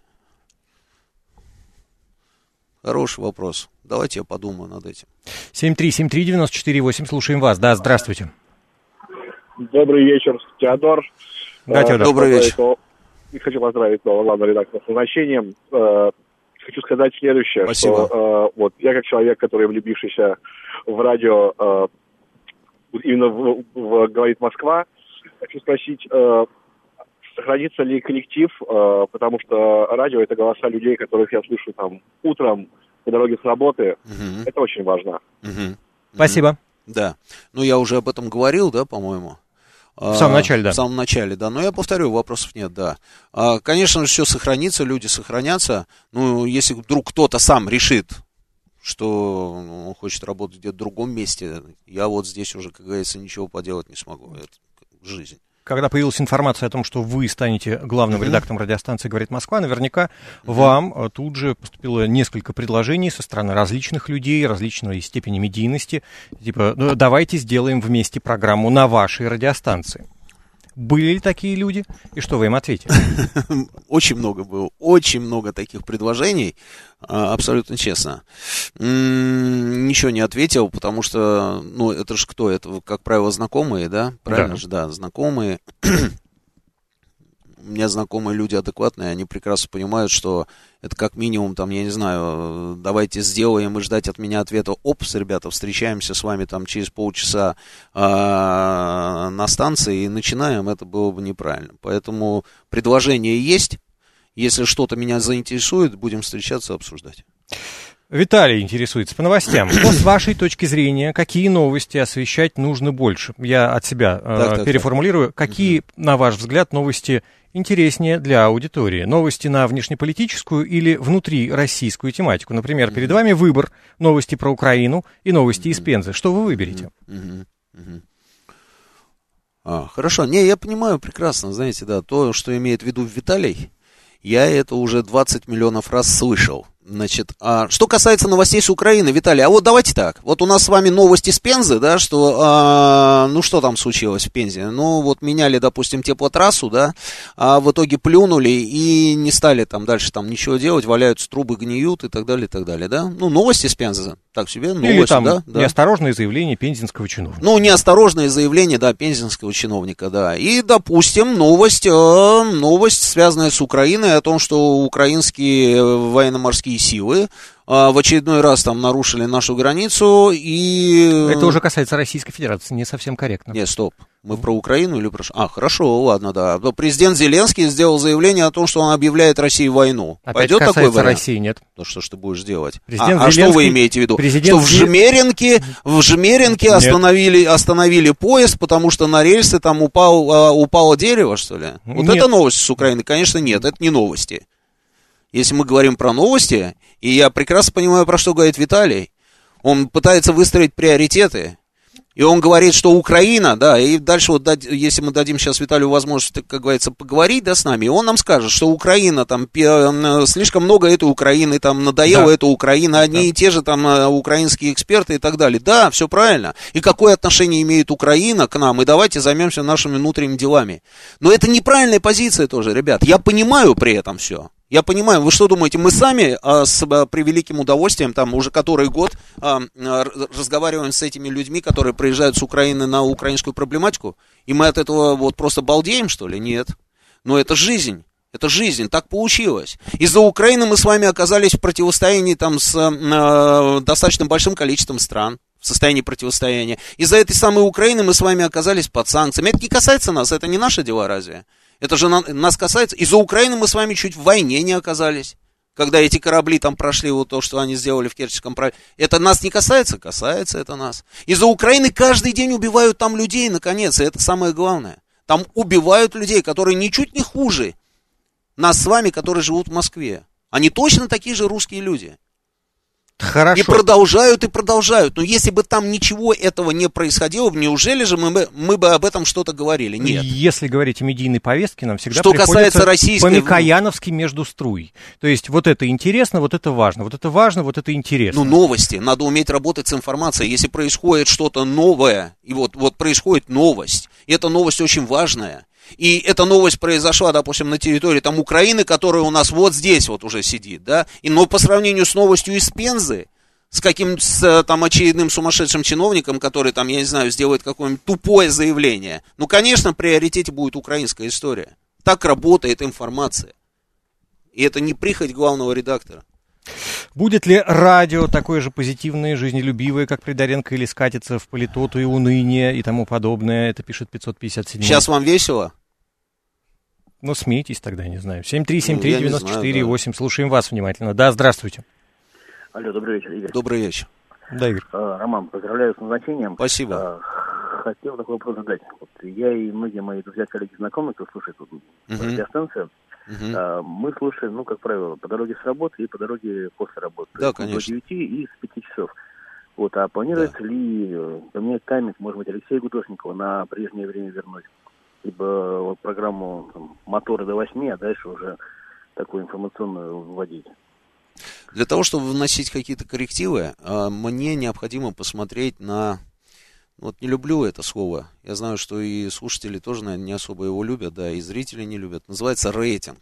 Хороший вопрос. Давайте я подумаю над этим. семь три семь три девяносто четыре восемь, слушаем вас. Да, здравствуйте. Добрый вечер, Теодор. Да, Теодор. Добрый вечер. И хочу поздравить нового главного редактора с назначением. Хочу сказать следующее. Спасибо. Что, вот, я как человек, который влюбившийся в радио, именно в, в «Говорит Москва», хочу спросить, сохранится ли коллектив, э, потому что радио — это голоса людей, которых я слышу там утром по дороге с работы. Uh-huh. Это очень важно. Uh-huh. Спасибо. Uh-huh. Да. Ну, я уже об этом говорил, да, по-моему? В самом начале, да. В самом начале, да. Но я повторю, вопросов нет, да. А, конечно же, все сохранится, люди сохранятся. Ну, если вдруг кто-то сам решит, что он хочет работать где-то в другом месте, я вот здесь уже, как говорится, ничего поделать не смогу. Это жизнь. Когда появилась информация о том, что вы станете главным mm-hmm. редактором радиостанции «Говорит Москва», наверняка mm-hmm. вам тут же поступило несколько предложений со стороны различных людей, различной степени медийности. Типа, ну, давайте сделаем вместе программу на вашей радиостанции. Были ли такие люди? И что вы им ответили? Очень много было. Очень много таких предложений. Абсолютно честно. М-м, ничего не ответил, потому что, ну, это же кто? Это, как правило, знакомые, да? Правильно да. же, да, знакомые. У меня знакомые люди адекватные, они прекрасно понимают, что это как минимум, там, я не знаю, давайте сделаем и ждать от меня ответа. Опс, ребята, встречаемся с вами там через полчаса э, на станции и начинаем, это было бы неправильно. Поэтому предложение есть. Если что-то меня заинтересует, будем встречаться, обсуждать. Виталий интересуется по новостям. Что с вашей точки зрения, какие новости освещать нужно больше? Я от себя так, э, так, переформулирую. так. Какие, на ваш взгляд, новости интереснее для аудитории? Новости на внешнеполитическую или внутрироссийскую тематику? Например, mm-hmm. перед вами выбор: новости про Украину и новости mm-hmm. из Пензы. Что вы выберете? Mm-hmm. Mm-hmm. А, хорошо. Не, я понимаю прекрасно, знаете, да, то, что имеет в виду Виталий, я это уже двадцать миллионов раз слышал. Значит, а что касается новостей с Украины, Виталий, а вот давайте так. Вот у нас с вами новости с Пензы, да, что, а, ну, что там случилось в Пензе? Ну, вот меняли, допустим, теплотрассу, да, а в итоге плюнули и не стали там дальше там ничего делать, валяются трубы, гниют и так далее, и так далее, да. Ну, новости с Пензы, так себе, новости, или там да, да. неосторожное заявление пензенского чиновника. Ну, неосторожное заявление, да, пензенского чиновника, да. И, допустим, новость, э, новость, связанная с Украиной, о том, что украинские военно-морские силы а, в очередной раз там нарушили нашу границу и... Это уже касается Российской Федерации, не совсем корректно. Нет, стоп. Мы про Украину или про... А, хорошо, ладно, да. Президент Зеленский сделал заявление о том, что он объявляет России войну. Опять Пойдет такой вариант? России, нет. Ну что ж ты будешь делать? Президент а, а Зеленский... что вы имеете в виду? Что в Жмеринке, в Жмеринке остановили, остановили поезд, потому что на рельсы там упал, упало дерево, что ли? Вот нет. Это новость с Украины? Конечно, нет, это не новости. Если мы говорим про новости, и я прекрасно понимаю, про что говорит Виталий, он пытается выстроить приоритеты, и он говорит, что Украина, да, и дальше вот, если мы дадим сейчас Виталию возможность, как говорится, поговорить, да, с нами, он нам скажет, что Украина, там, слишком много этой Украины, там, надоела да. эта Украина, одни да. и те же, там, украинские эксперты и так далее. Да, все правильно. И какое отношение имеет Украина к нам, и давайте займемся нашими внутренними делами. Но это неправильная позиция тоже, ребят. Я понимаю при этом все. Я понимаю, вы что думаете, мы сами а, с а, превеликим удовольствием, там уже который год а, а, разговариваем с этими людьми, которые приезжают с Украины на украинскую проблематику, и мы от этого вот просто балдеем, что ли? Нет. Но это жизнь, это жизнь, так получилось. Из-за Украины мы с вами оказались в противостоянии там с а, достаточно большим количеством стран, в состоянии противостояния. Из-за этой самой Украины мы с вами оказались под санкциями. Это не касается нас, это не наши дела разве? Это же на, нас касается. Из-за Украины мы с вами чуть в войне не оказались. Когда эти корабли там прошли, вот то, что они сделали в Керченском проливе. Это нас не касается? Касается это нас. Из-за Украины каждый день убивают там людей, наконец. И это самое главное. Там убивают людей, которые ничуть не хуже нас с вами, которые живут в Москве. Они точно такие же русские люди. Хорошо. И продолжают, и продолжают. Но если бы там ничего этого не происходило, неужели же мы бы, мы бы об этом что-то говорили? Нет. Если говорить о медийной повестке, нам всегда что касается российской... по-микояновски между струй. То есть вот это интересно, вот это важно, вот это важно, вот это интересно. Ну, новости. Надо уметь работать с информацией. Если происходит что-то новое, и вот, вот происходит новость, и эта новость очень важная, и эта новость произошла, допустим, на территории там Украины, которая у нас вот здесь вот уже сидит, да, и, но по сравнению с новостью из Пензы, с каким-то там очередным сумасшедшим чиновником, который там, я не знаю, сделает какое-нибудь тупое заявление, ну, конечно, в приоритете будет украинская история. Так работает информация. И это не прихоть главного редактора. Будет ли радио такое же позитивное, жизнелюбивое, как Придаренко, или скатится в политоту и уныние и тому подобное? Это пишет пятьсот пятьдесят семь. Сейчас вам весело? Ну, смейтесь тогда, не знаю. семь три семь три девять четыре восемь. Слушаем вас внимательно. Да, здравствуйте. Алло, добрый вечер, Игорь. Добрый вечер. Да, Игорь. А, Роман, поздравляю с назначением. Спасибо. А, хотел такой вопрос задать. Вот я и многие мои друзья, коллеги, знакомые, кто слушает тут uh-huh. радиостанцию, uh-huh. а, мы слушаем, ну, как правило, по дороге с работы и по дороге после работы. Да, конечно. До девяти и с пяти часов. Вот, а планируется да. ли поменять тайминг, может быть, Алексея Гудошникова на прежнее время вернуть? Либо вот программу там, «Моторы» до восьми, а дальше уже такую информационную вводить. Для того, чтобы вносить какие-то коррективы, мне необходимо посмотреть на... Вот не люблю это слово. Я знаю, что и слушатели тоже, наверное, не особо его любят, да, и зрители не любят. Называется рейтинг.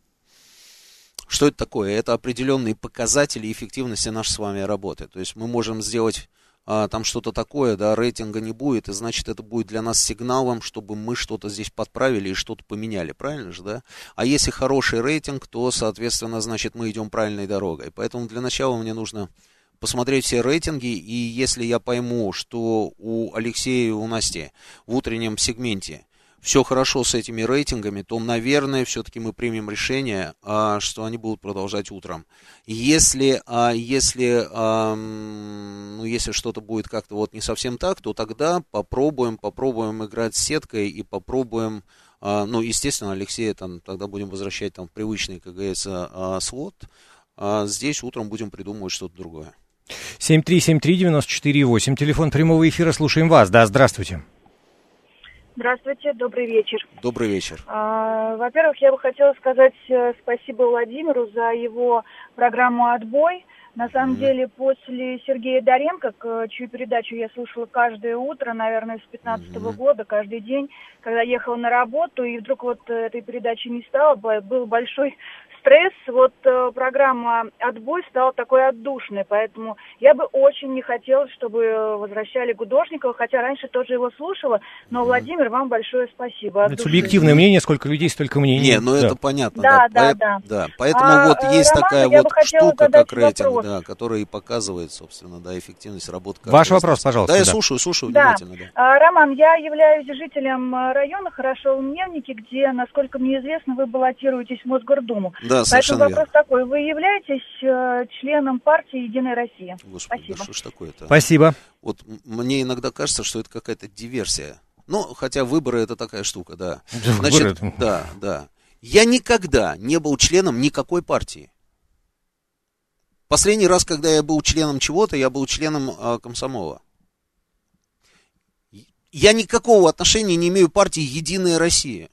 Что это такое? Это определенные показатели эффективности нашей с вами работы. То есть мы можем сделать... А, там что-то такое, да, рейтинга не будет, и значит, это будет для нас сигналом, чтобы мы что-то здесь подправили и что-то поменяли, правильно же, да? А если хороший рейтинг, то, соответственно, значит, мы идем правильной дорогой. Поэтому для начала мне нужно посмотреть все рейтинги, и если я пойму, что у Алексея и у Насти в утреннем сегменте все хорошо с этими рейтингами, то, наверное, все-таки мы примем решение, а, что они будут продолжать утром. Если, а, если, а, ну, если что-то будет как-то вот не совсем так, то тогда попробуем, попробуем играть с сеткой и попробуем, а, ну, естественно, Алексея там, тогда будем возвращать там в привычный, как говорится, а, слот, а здесь утром будем придумывать что-то другое. семь три семь три девять четыре восемь, телефон прямого эфира, слушаем вас, да, здравствуйте. Здравствуйте, добрый вечер. Добрый вечер. А, во-первых, я бы хотела сказать спасибо Владимиру за его программу «Отбой». На самом mm-hmm. деле, после Сергея Доренко, чью передачу я слушала каждое утро, наверное, с пятнадцатого mm-hmm. года, каждый день, когда ехала на работу, и вдруг вот этой передачи не стало, был большой стресс, вот э, программа «Отбой» стала такой отдушной, поэтому я бы очень не хотела, чтобы возвращали Гудошникова, хотя раньше тоже его слушала, но, Владимир, вам большое спасибо. Это субъективное мнение, сколько людей, столько мнений. Не, ну да. Это понятно. Да, да, да, да. да. Поэтому а, вот есть Роман, такая вот штука, как рейтинг, да, которая и показывает, собственно, да, эффективность работы. Ваш вопрос, пожалуйста. Да, я да. слушаю, слушаю да. внимательно. Да. А, Роман, я являюсь жителем района Хорошо-Умневники, где, насколько мне известно, вы баллотируетесь в Мосгордуму. Да, совершенно Поэтому вопрос верно. такой, вы являетесь э, членом партии «Единая Россия»? Господи, Спасибо. Да что ж такое-то? Спасибо. Вот мне иногда кажется, что это какая-то диверсия. Ну, хотя выборы это такая штука, да. Значит, да, да. Я никогда не был членом никакой партии. Последний раз, когда я был членом чего-то, я был членом э, комсомола. Я никакого отношения не имею к партии «Единая Россия».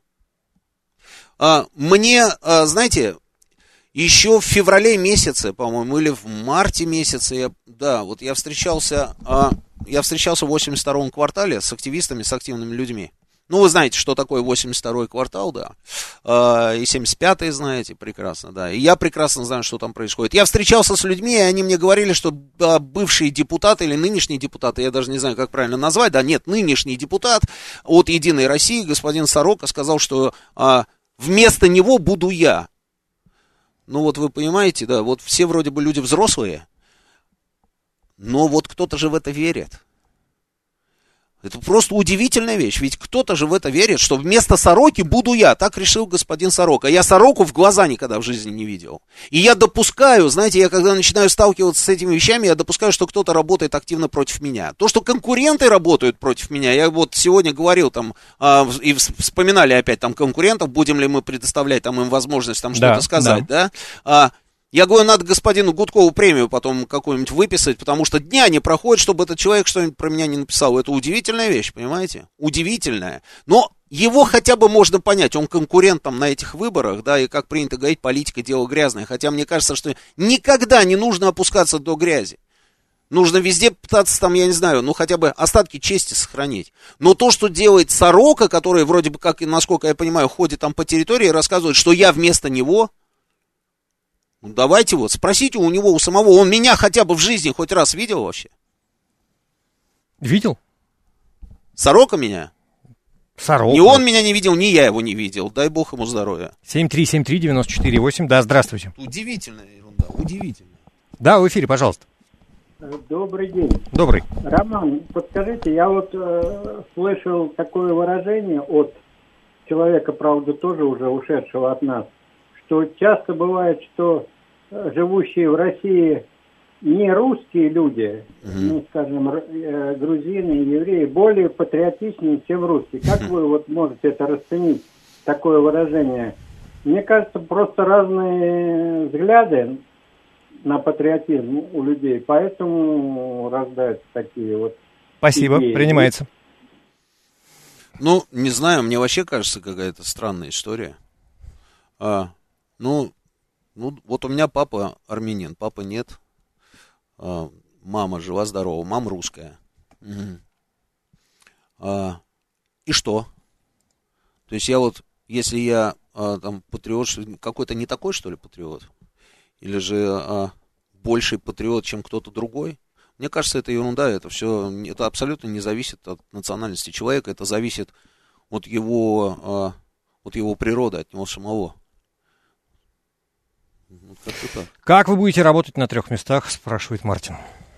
А, мне, а, знаете, еще в феврале месяце, по-моему, или в марте месяце, я, да, вот я встречался, а, я встречался в восемьдесят втором квартале с активистами, с активными людьми. Ну, вы знаете, что такое восемьдесят второй квартал, да, а, и семьдесят пятый знаете прекрасно, да, и я прекрасно знаю, что там происходит. Я встречался с людьми, и они мне говорили, что да, бывшие депутаты или нынешние депутаты, я даже не знаю, как правильно назвать, да, нет, нынешний депутат от «Единой России», господин Сорока, сказал, что а, вместо него буду я. Ну, вот вы понимаете, да, вот все вроде бы люди взрослые, но вот кто-то же в это верит. Это просто удивительная вещь, ведь кто-то же в это верит, что вместо Сороки буду я, так решил господин Сорока. Я Сороку в глаза никогда в жизни не видел. И я допускаю, знаете, я когда начинаю сталкиваться с этими вещами, я допускаю, что кто-то работает активно против меня. То, что конкуренты работают против меня, я вот сегодня говорил там, а, и вспоминали опять там конкурентов, будем ли мы предоставлять там им возможность там что-то да, сказать, да, да? А, я говорю, надо господину Гудкову премию потом какую-нибудь выписать, потому что дня не проходит, чтобы этот человек что-нибудь про меня не написал. Это удивительная вещь, понимаете? Удивительная. Но его хотя бы можно понять, он конкурент там на этих выборах, да, и, как принято говорить, политика дело грязное. Хотя мне кажется, что никогда не нужно опускаться до грязи. Нужно везде пытаться там, я не знаю, ну хотя бы остатки чести сохранить. Но то, что делает Сорока, который вроде бы, как, насколько я понимаю, ходит там по территории и рассказывает, что я вместо него... Ну, давайте вот, спросите у него, у самого, он меня хотя бы в жизни хоть раз видел вообще? Видел? Сорока меня? Сорока. Ни он меня не видел, ни я его не видел, дай бог ему здоровья. семь три семь три девять четыре восемь, да, здравствуйте. Удивительная ерунда, удивительная. Да, в эфире, пожалуйста. Добрый день. Добрый. Роман, подскажите, я вот э, слышал такое выражение от человека, правда, тоже уже ушедшего от нас, что часто бывает, что живущие в России не русские люди, угу. ну, скажем, грузины, евреи, более патриотичнее, чем русские. Как угу. вы вот можете это расценить, такое выражение? Мне кажется, просто разные взгляды на патриотизм у людей, поэтому рождаются такие вот Спасибо, идеи. Принимается. Ну, не знаю, мне вообще кажется какая-то странная история. А... Ну, ну, вот у меня папа армянин, папа нет, а, мама жива-здорова, мама русская. Угу. А, и что? То есть я вот, если я а, там патриот, какой-то не такой, что ли, патриот? Или же а, больший патриот, чем кто-то другой? Мне кажется, это ерунда, это все, это абсолютно не зависит от национальности человека, это зависит от его, а, от его природы, от него самого. Вот как вы будете работать на трех местах, спрашивает Мартин.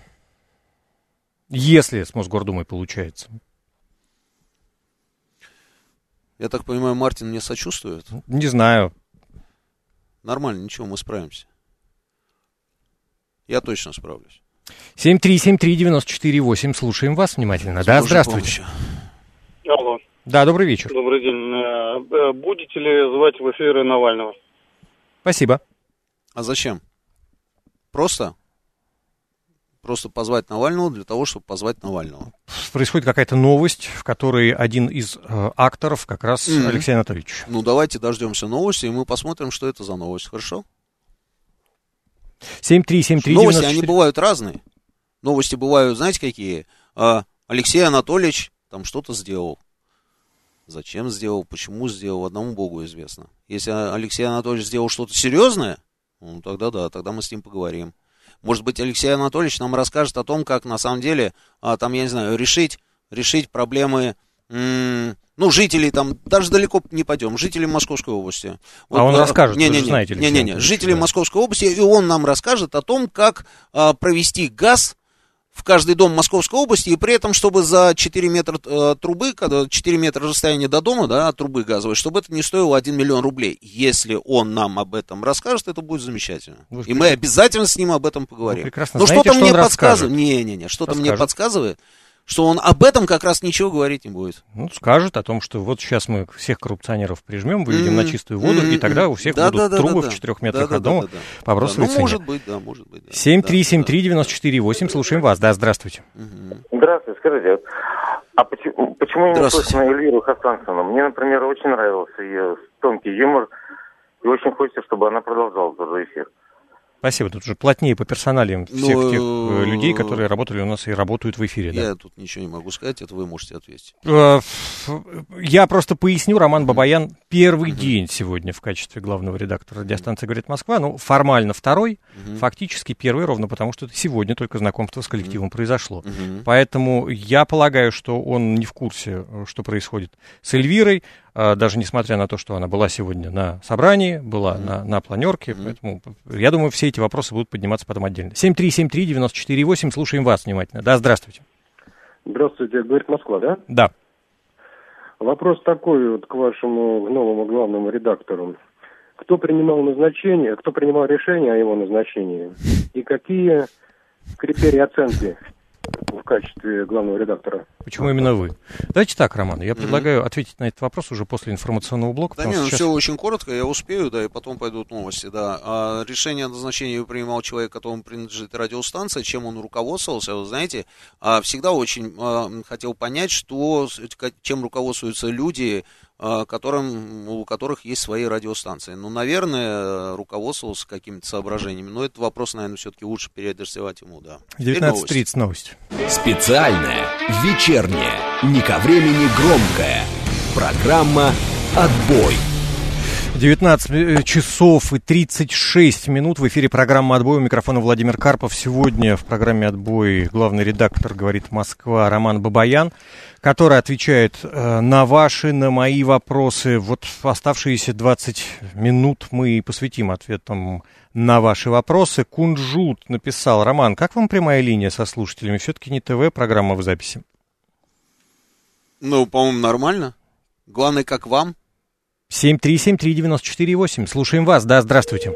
Если с Мосгордумой получается. Я так понимаю, Мартин мне сочувствует? Не знаю. Нормально, ничего, мы справимся. Я точно справлюсь. семь три семь три девять четыре восемь, слушаем вас внимательно. Да, здравствуйте. Алло. Да, добрый вечер. Добрый день. Будете ли звать в эфиры Навального? Спасибо. А зачем? Просто? Просто позвать Навального для того, чтобы позвать Навального. Происходит какая-то новость, в которой один из э, акторов как раз mm-hmm. Алексей Анатольевич. Ну, давайте дождемся новости, и мы посмотрим, что это за новость, хорошо? семь три семь три Новости, они бывают разные. Новости бывают, знаете, какие? А, Алексей Анатольевич там что-то сделал. Зачем сделал, почему сделал, одному Богу известно. Если Алексей Анатольевич сделал что-то серьезное, ну, тогда да, тогда мы с ним поговорим. Может быть, Алексей Анатольевич нам расскажет о том, как на самом деле, а, там, я не знаю, решить, решить проблемы, м- ну, жителей там, даже далеко не пойдем, жителей Московской области. Вот, а он а, расскажет, не, вы не, же не, знаете. Не, не, не, жителей да. Московской области, и он нам расскажет о том, как а, провести газ в каждый дом Московской области, и при этом, чтобы за четыре метра э, трубы, когда четыре метра расстояния до дома, да, от трубы газовой, чтобы это не стоило один миллион рублей. Если он нам об этом расскажет, это будет замечательно. Вы и мы обязательно с ним об этом поговорим. Прекрасно Но знаете, что-то что мне он подсказывает, не-не-не, что-то расскажет. мне подсказывает, что он об этом как раз ничего говорить не будет. Ну, скажет о том, что вот сейчас мы всех коррупционеров прижмем, выведем mm-hmm. на чистую воду, mm-hmm. и тогда у всех да, будут да, трубы да, да, в четырех метрах да, от дома да, да, да. по бросовой да, ну, цене. может быть, да, может быть. Да. семь три семь три девяносто четыре восемь, слушаем вас. Да, здравствуйте. Mm-hmm. Здравствуйте, скажите, а почему, почему не слышно Эльвиру Хасансовну? Мне, например, очень нравился ее тонкий юмор, и очень хочется, чтобы она продолжала тоже эфир. Спасибо. Тут уже плотнее по персоналиям всех ну, тех э, людей, которые работали у нас и работают в эфире. Я да. тут ничего не могу сказать, это вы можете ответить. Я просто поясню. Роман Бабаян первый uh-huh. день сегодня в качестве главного редактора радиостанции «Говорит Москва». Ну, формально второй, uh-huh. фактически первый, ровно потому, что это сегодня только знакомство с коллективом uh-huh. произошло. Uh-huh. Поэтому я полагаю, что он не в курсе, что происходит с Эльвирой, даже несмотря на то, что она была сегодня на собрании, была uh-huh. на, на планерке. Uh-huh. Поэтому я думаю, все эти вопросы будут подниматься потом отдельно. семь три семь три девяносто четыре восемь, слушаем вас внимательно. Да, здравствуйте. Здравствуйте, говорит Москва, да? Да. Вопрос такой вот к вашему новому главному редактору. Кто принимал назначение, кто принимал решение о его назначении? И какие критерии оценки в качестве главного редактора? Почему именно вы? Давайте так, Роман, я предлагаю mm-hmm. ответить на этот вопрос уже после информационного блока. Да нет, ну сейчас... все очень коротко, я успею, да, и потом пойдут новости, да. А решение о назначении принимал человек, которому принадлежит радиостанция, чем он руководствовался, вы знаете, а, всегда очень а, хотел понять, что, чем руководствуются люди, а, которым, у которых есть свои радиостанции. Ну, наверное, руководствовался какими-то соображениями, но этот вопрос, наверное, все-таки лучше переадресовать ему, да. девятнадцать тридцать новости. Специальная, вечерняя, не ко времени громкая программа «Отбой». девятнадцать часов и тридцать шесть минут. В эфире программа «Отбой». У микрофона Владимир Карпов. Сегодня в программе «Отбой» главный редактор «Говорит Москва» Роман Бабаян, который отвечает э, на ваши, на мои вопросы. Вот оставшиеся двадцать минут мы и посвятим ответам на ваши вопросы. Кунжут написал: Роман, как вам прямая линия со слушателями? Все-таки не ТВ, программа в записи. Ну, по-моему, нормально. Главное, как вам. семь три семь три девяносто четыре восемь. Слушаем вас. Да, здравствуйте.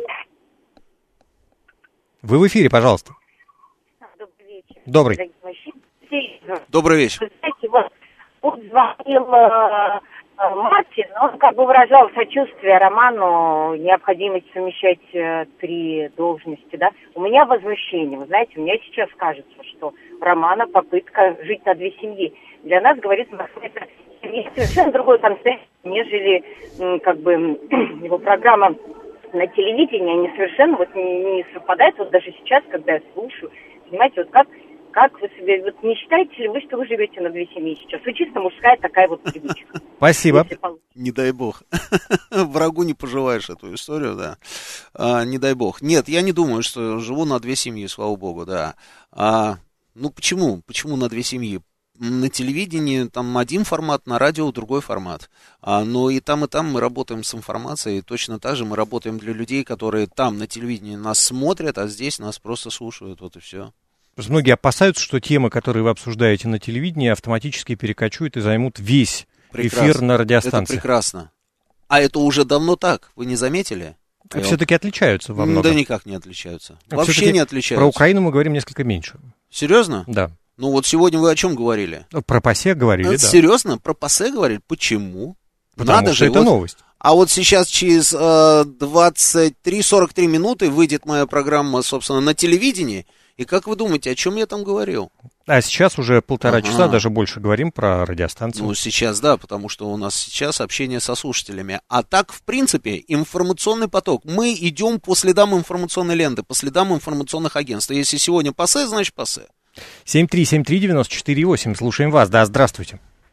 Вы в эфире, пожалуйста. Добрый вечер. Добрый. Добрый вечер. Вы знаете, вот, вот звонил э, Мартин, он как бы выражал сочувствие Роману, необходимость совмещать э, три должности, да. У меня возмущение, вы знаете, мне сейчас кажется, что у Романа попытка жить на две семьи. Для нас, говорит Москва, это совершенно другой концепт, нежели как бы его программа на телевидении, они совершенно вот не, не совпадают. Вот даже сейчас, когда я слушаю, понимаете, вот как, как вы себе, вот не считаете ли вы, что вы живете на две семьи сейчас? Вот чисто мужская такая вот привычка. Спасибо. Не дай бог. Врагу не пожелаешь эту историю, да. А, не дай бог. Нет, я не думаю, что живу на две семьи, слава богу, да. А, ну почему? Почему на две семьи? На телевидении там один формат, на радио другой формат. А, но и там, и там мы работаем с информацией. Точно так же мы работаем для людей, которые там на телевидении нас смотрят, а здесь нас просто слушают. Вот и все. Многие опасаются, что темы, которые вы обсуждаете на телевидении, автоматически перекочуют и займут весь прекрасно. Эфир на радиостанции. Это прекрасно. А это уже давно так. Вы не заметили? А все-таки отличаются во многом. Да никак не отличаются. А вообще не отличаются. Про Украину мы говорим несколько меньше. Серьезно? Да. Ну вот сегодня вы о чем говорили? Про ПАСЕ говорили, это да. Серьезно? Про ПАСЕ говорили? Почему? Потому Надо что же, это вот, новость. А вот сейчас через э, двадцать три сорок три минуты выйдет моя программа, собственно, на телевидении. И как вы думаете, о чем я там говорил? А сейчас уже полтора ага. часа, даже больше говорим про радиостанцию. Ну, сейчас, да, потому что у нас сейчас общение со слушателями. А так, в принципе, информационный поток. Мы идем по следам информационной ленты, по следам информационных агентств. Если сегодня ПАСЕ, значит ПАСЕ. семь три семь три девяносто четыре восемь. Слушаем вас. Да, здравствуйте.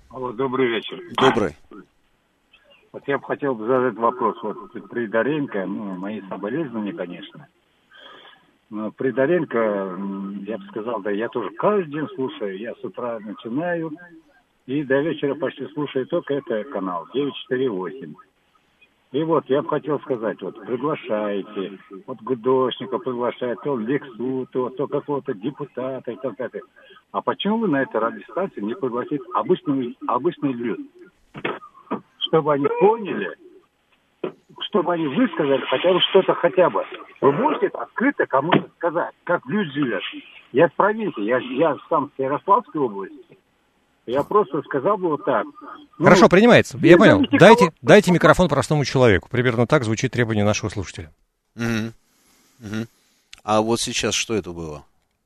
Алло, добрый вечер. Добрый. Вот я бы хотел бы задать вопрос. Вот при Доренко, ну, мои соболезнования, конечно. Но при Доренко, я бы сказал, да, я тоже каждый день слушаю. Я с утра начинаю и до вечера почти слушаю только этот канал, девять четыре восемь. И вот я бы хотел сказать, вот приглашаете, вот Гудошников приглашает, то Лексу, то, то какого-то депутата и так далее. А почему вы на этой радиостанции не пригласите обычных, обычных людей? Чтобы они поняли, чтобы они высказали хотя бы что-то хотя бы. Вы можете открыто кому-то сказать, как люди живут. Я с провинции, я, я сам с Ярославской области. Я просто сказал бы вот так. Ну, Хорошо, принимается. Я понял. Дайте, кого... дайте микрофон простому человеку. Примерно так звучит требование нашего слушателя. Угу. Угу. А вот сейчас что это было?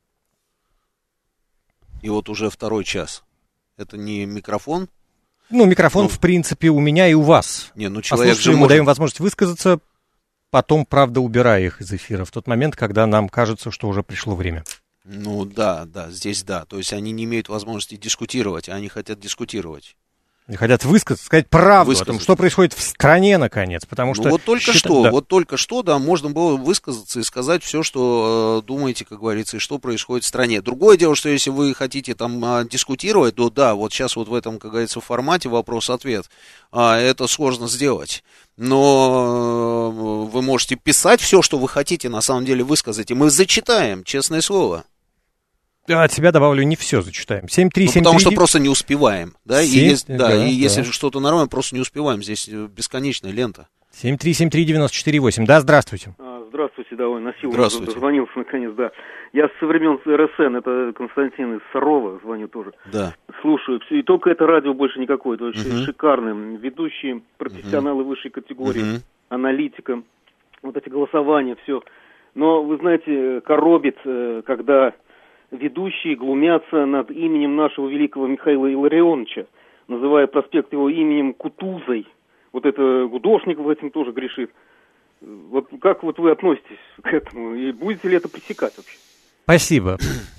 И вот уже второй час. Это не микрофон? Ну, микрофон, ну, в принципе, у меня и у вас. Не, ну человек же мы может... даем возможность высказаться, потом, правда, убирая их из эфира в тот момент, когда нам кажется, что уже пришло время. Ну да, да, здесь да. То есть они не имеют возможности дискутировать, а они хотят дискутировать. Они хотят высказаться, сказать правду высказать. О том, что происходит в стране, наконец. Потому что ну, вот только счит... что, да. вот только что, да, можно было высказаться и сказать все, что э, думаете, как говорится, и что происходит в стране. Другое дело, что если вы хотите там э, дискутировать, то да, вот сейчас вот в этом, как говорится, формате вопрос-ответ, э, это сложно сделать. Но э, вы можете писать все, что вы хотите, на самом деле высказать, и мы зачитаем, честное слово. От себя добавлю, не все зачитаем. семь три семь три... Ну, потому что просто не успеваем. Да, семь... и, если, да, да, и да. если что-то нормально, просто не успеваем. Здесь бесконечная лента. семь три семь три девять четыре восемь. Да, здравствуйте. Здравствуйте, да, ой, на силу Здравствуйте. дозвонился наконец, да. Я со времен РСН, это Константин из Сарова, звоню тоже. Да. Слушаю. И только это радио больше никакое. Это очень Uh-huh. шикарные ведущие, профессионалы uh-huh. высшей категории, uh-huh. аналитика, вот эти голосования, все. Но, вы знаете, коробит, когда... ведущие глумятся над именем нашего великого Михаила Илларионовича, называя проспект его именем Кутузой. Вот это Гудошников этим тоже грешит. Вот как вот вы относитесь к этому? И будете ли это пресекать вообще? Спасибо.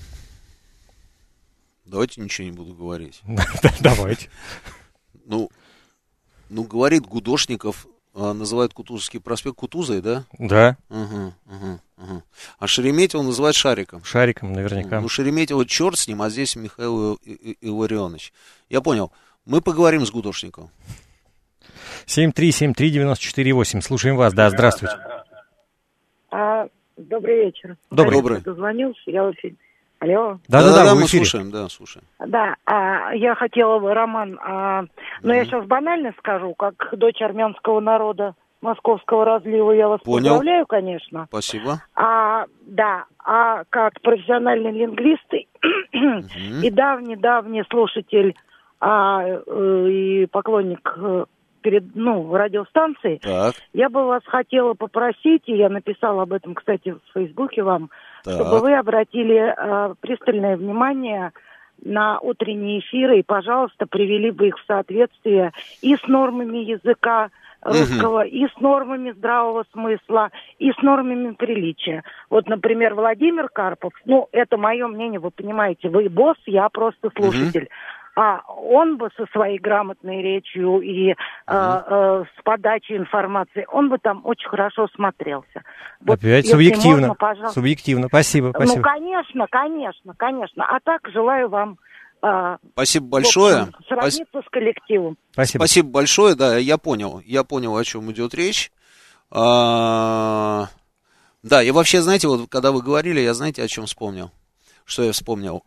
Давайте ничего не буду говорить. Давайте. Ну, ну, говорит Гудошников, называет Кутузовский проспект Кутузой, да? Да. Угу, угу, угу. А Шереметьево называют Шариком. Шариком, наверняка. Ну, Шереметьево черт с ним, а здесь Михаил Илларионович. Я понял. Мы поговорим с Гудошниковым. семь три семь три девять четыре восемь. Слушаем вас. Да, здравствуйте. А, добрый вечер. Добрый. Добрый. Дозвонился, я в эфире. Алло. Да-да-да, да, мы слушаем, да, слушаем. Да, а, я хотела бы, Роман, а, но mm-hmm. я сейчас банально скажу, как дочь армянского народа московского разлива, я вас Понял. Поздравляю, конечно. Спасибо. А, да, а как профессиональный лингвист mm-hmm. и давний-давний слушатель а, и поклонник перед, ну, радиостанции, так. я бы вас хотела попросить, и я написала об этом, кстати, в Фейсбуке вам, так. чтобы вы обратили э, пристальное внимание на утренние эфиры и, пожалуйста, привели бы их в соответствие и с нормами языка русского, угу. и с нормами здравого смысла, и с нормами приличия. Вот, например, Владимир Карпов, ну, это мое мнение, вы понимаете, вы босс, я просто слушатель. Угу. А он бы со своей грамотной речью и э, э, с подачей информации, он бы там очень хорошо смотрелся. Вот, опять субъективно. Можно, субъективно. Спасибо, спасибо. Ну, конечно, конечно, конечно. А так желаю вам... Э, спасибо большое. Общем, сравниться Пас... с коллективом. Спасибо. Спасибо большое, да, я понял. Я понял, о чем идет речь. А... Да, и вообще, знаете, вот когда вы говорили, я, знаете, о чем вспомнил? Что я вспомнил?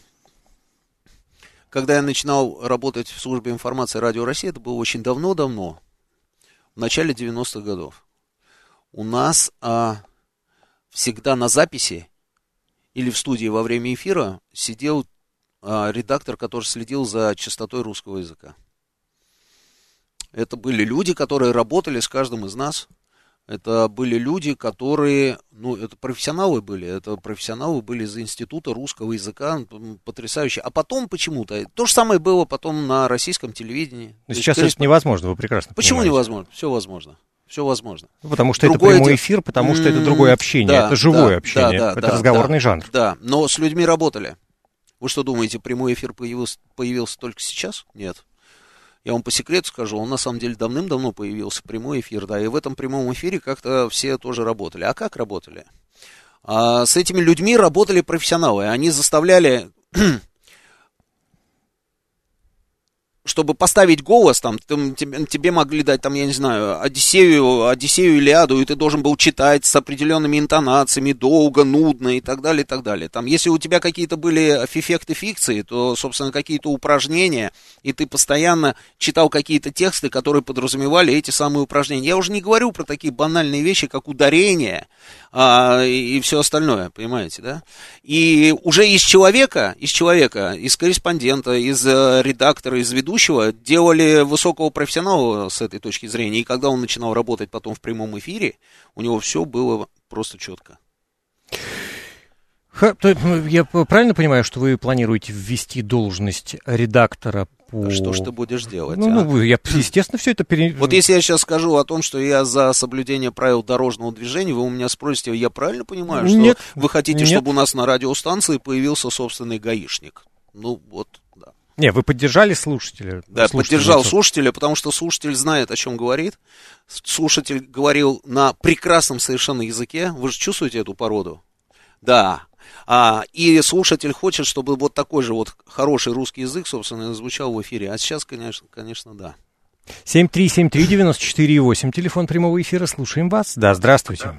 Когда я начинал работать в службе информации Радио России, это было очень давно-давно, в начале девяностых годов, у нас а, всегда на записи или в студии во время эфира сидел а, редактор, который следил за частотой русского языка. Это были люди, которые работали с каждым из нас. Это были люди, которые, ну, это профессионалы были, это профессионалы были из Института русского языка, потрясающе. А потом почему-то, то же самое было потом на российском телевидении. Но сейчас есть, это невозможно, вы прекрасно Почему понимаете. невозможно? Все возможно. Все возможно. Ну, потому что Другое это прямой де... эфир, потому что это другое общение, да, это живое да, общение, да, это да, разговорный да, жанр. Да, но с людьми работали. Вы что думаете, прямой эфир появился, появился только сейчас? Нет. Я вам по секрету скажу, он на самом деле давным-давно появился, прямой эфир, да, и в этом прямом эфире как-то все тоже работали. А как работали? А, с этими людьми работали профессионалы, они заставляли... Чтобы поставить голос, там, там тебе, тебе могли дать, там, я не знаю, Одиссею, Одиссею, Илиаду, и ты должен был читать с определенными интонациями, долго, нудно и так далее, и так далее. Там, если у тебя какие-то были эффекты фикции, то, собственно, какие-то упражнения, и ты постоянно читал какие-то тексты, которые подразумевали эти самые упражнения. Я уже не говорю про такие банальные вещи, как ударение а, и, и все остальное, понимаете, да? И уже из человека, из человека, из корреспондента, из э, редактора, из ведущего, делали высокого профессионала с этой точки зрения, и когда он начинал работать потом в прямом эфире, у него все было просто четко. Я правильно понимаю, что вы планируете ввести должность редактора по... А что ж ты будешь делать? Ну, а? ну я, естественно, все это... Пере... Вот если я сейчас скажу о том, что я за соблюдение правил дорожного движения, вы у меня спросите, я правильно понимаю, что нет, вы хотите, нет. чтобы у нас на радиостанции появился собственный гаишник? Ну, вот, да. Не, вы поддержали слушателя? Да, поддержал слушателя, потому что слушатель знает, о чем говорит. Слушатель говорил на прекрасном совершенно языке. Вы же чувствуете эту породу? Да. А, и слушатель хочет, чтобы вот такой же вот хороший русский язык, собственно, звучал в эфире. А сейчас, конечно, конечно, да. семь три семь три девять четыре восемь, телефон прямого эфира, слушаем вас. Да, здравствуйте.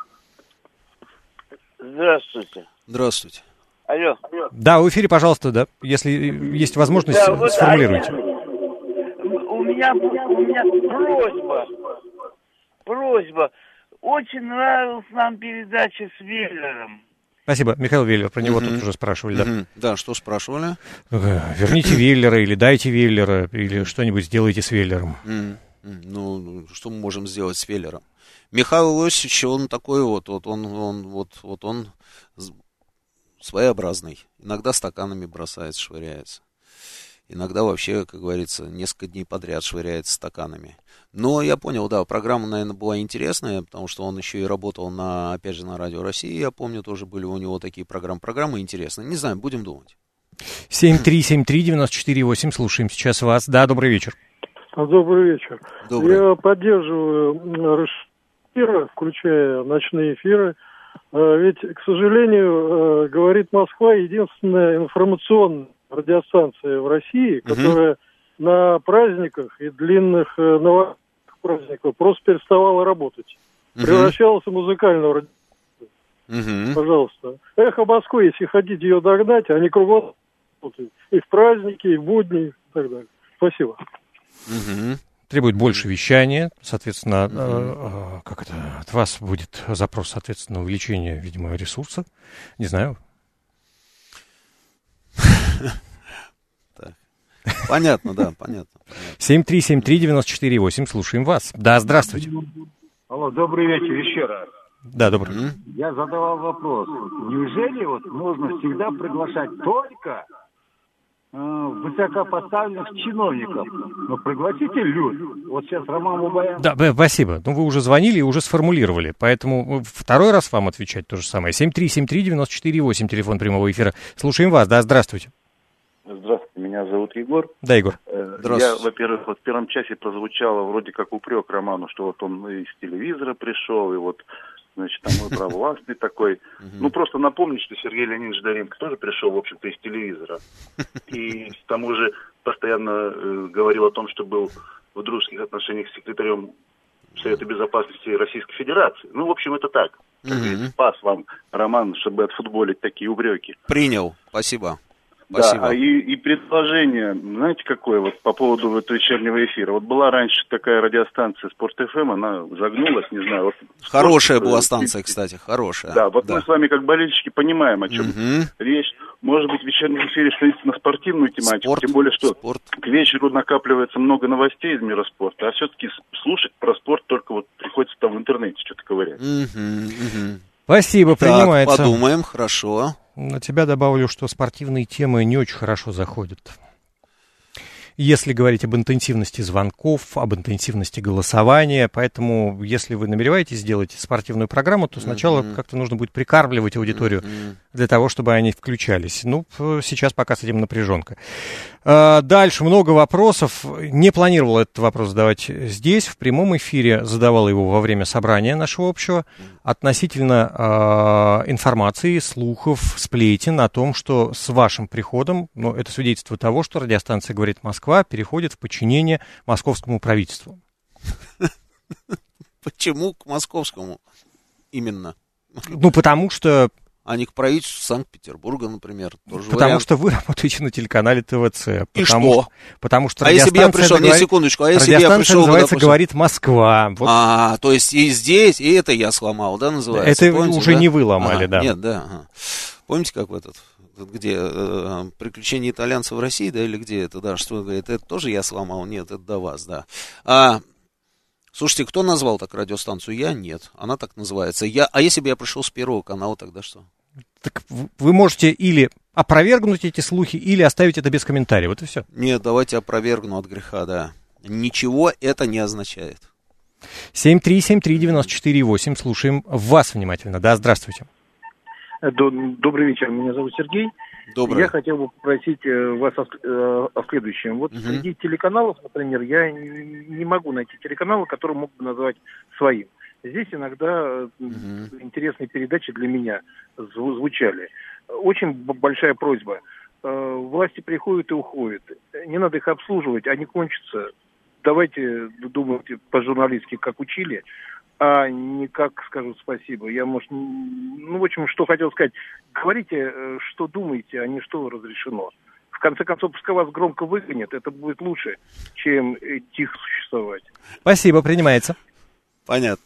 Здравствуйте. Здравствуйте. Алло. Да, в эфире, пожалуйста, да. Если есть возможность, да, вот, сформулируйте. У меня, у меня просьба. Просьба. Очень нравилась нам передача с Веллером. Спасибо, Михаил Веллер, про него uh-huh. тут уже спрашивали, да. Uh-huh. Да, что спрашивали? Верните Веллера или дайте Веллера, или что-нибудь сделайте с Веллером. Uh-huh. Ну, что мы можем сделать с Веллером? Михаил Иосифович, он такой вот, вот он, он, вот, вот он своеобразный. Иногда стаканами бросается, швыряется. Иногда вообще, как говорится, несколько дней подряд швыряется стаканами. Но я понял, да, программа, наверное, была интересная, потому что он еще и работал, на, опять же, на Радио России, я помню, тоже были у него такие программы. Программы интересные. Не знаю, будем думать. семь три семь три девять четыре восемь, слушаем сейчас вас. Да, добрый вечер. Добрый вечер. Добрый. Я поддерживаю эфиры, включая ночные эфиры. Ведь, к сожалению, говорит Москва, единственная информационная радиостанция в России, которая угу. на праздниках и длинных новогодних праздниках просто переставала работать. Угу. Превращалась в музыкальную радиостанцию. Угу. Пожалуйста. Эхо Москвы, если хотите ее догнать, они кругом работают. И в праздники, и в будни, и так далее. Спасибо. Угу. Требует больше вещания, соответственно, угу. э, э, как это, от вас будет запрос, соответственно, увеличения, видимо, ресурса. Не знаю. Так. Понятно, да, понятно. семь три семь три девять четыре восемь, слушаем вас. Да, здравствуйте. Алло, добрый вечер еще раз. Да, добрый. Mm-hmm. Я задавал вопрос. Неужели вот нужно всегда приглашать только э, высокопоставленных чиновников? Ну, пригласите люд. Вот сейчас Роман Бабаян... Да, спасибо. Ну, вы уже звонили и уже сформулировали. Поэтому второй раз вам отвечать то же самое. семь три семь три девять четыре восемь, телефон прямого эфира. Слушаем вас. Да, здравствуйте. Здравствуйте, меня зовут Егор. Да, Егор. Я, во-первых, вот в первом часе прозвучало вроде как упрек Роману, что вот он из телевизора пришел, и вот, значит, там мы провластный такой. Ну, просто напомнить, что Сергей Леонидович Доренко тоже пришел, в общем-то, из телевизора. И к тому же постоянно э, говорил о том, что был в дружеских отношениях с секретарем Совета Безопасности Российской Федерации. Ну, в общем, это так. Mm-hmm. Спас вам, Роман, чтобы отфутболить такие упреки. Принял. Спасибо. Да, Спасибо. а и, и предложение, знаете, какое вот по поводу вот вечернего эфира? Вот была раньше такая радиостанция Спорт эф эм, она загнулась, не знаю. Вот хорошая спорт, была станция, кстати, хорошая. Да, вот да. мы с вами как болельщики понимаем, о чем угу. речь. Может быть, в вечернем эфире что-нибудь на спортивную тематику, спорт, тем более, что спорт. к вечеру накапливается много новостей из мира спорта, а все-таки слушать про спорт только вот приходится там в интернете что-то ковырять. Угу, угу. Спасибо, так, принимается. Подумаем, хорошо. На тебя добавлю, что спортивные темы не очень хорошо заходят. если говорить об интенсивности звонков, об интенсивности голосования. Поэтому, если вы намереваетесь сделать спортивную программу, то сначала mm-hmm. как-то нужно будет прикармливать аудиторию mm-hmm. для того, чтобы они включались. Ну, сейчас пока с этим напряженка. Дальше много вопросов. Не планировал этот вопрос задавать здесь, в прямом эфире. Задавал его во время собрания нашего общего относительно э, информации, слухов, сплетен о том, что с вашим приходом, ну, это свидетельство того, что радиостанция «Говорит Москва» переходит в подчинение московскому правительству. Почему к московскому именно? Ну, потому что... А не к правительству Санкт-Петербурга, например. Тоже потому вариант. что вы работаете на телеканале ТВЦ. И потому, что? Потому что а если бы я пришел, не говорит, секундочку, а если бы я пришел... называется допустим... «Говорит Москва». Вот. А, то есть и здесь, и это я сломал, да, называется? Это Помните, уже да? не вы ломали, ага, да. Нет, да. Ага. Помните, как в этот... где э, «Приключения итальянцев в России», да, или где это, да, что говорит, это тоже я сломал? Нет, это до вас, да. А... Слушайте, кто назвал так радиостанцию? Я? Нет. Она так называется. Я... А если бы я пришел с Первого канала, тогда что? Так вы можете или опровергнуть эти слухи, или оставить это без комментариев. Вот и все. Нет, давайте опровергну от греха, да. Ничего это не означает. семь три семь три девяносто четыре восемь. Слушаем вас внимательно. Да, здравствуйте. Добрый вечер. Меня зовут Сергей. Добрый. Я хотел бы попросить вас о, о следующем. Вот угу. среди телеканалов, например, я не могу найти телеканала, который мог бы назвать своим. Здесь иногда угу. интересные передачи для меня звучали. Очень большая просьба. Власти приходят и уходят. Не надо их обслуживать, они кончатся. Давайте думать по-журналистски, как учили, а не как скажут спасибо. Я, может, ну, в общем, что хотел сказать. Говорите, что думаете, а не что разрешено. В конце концов, пускай вас громко выгонят, это будет лучше, чем тихо существовать. Спасибо, принимается. Понятно.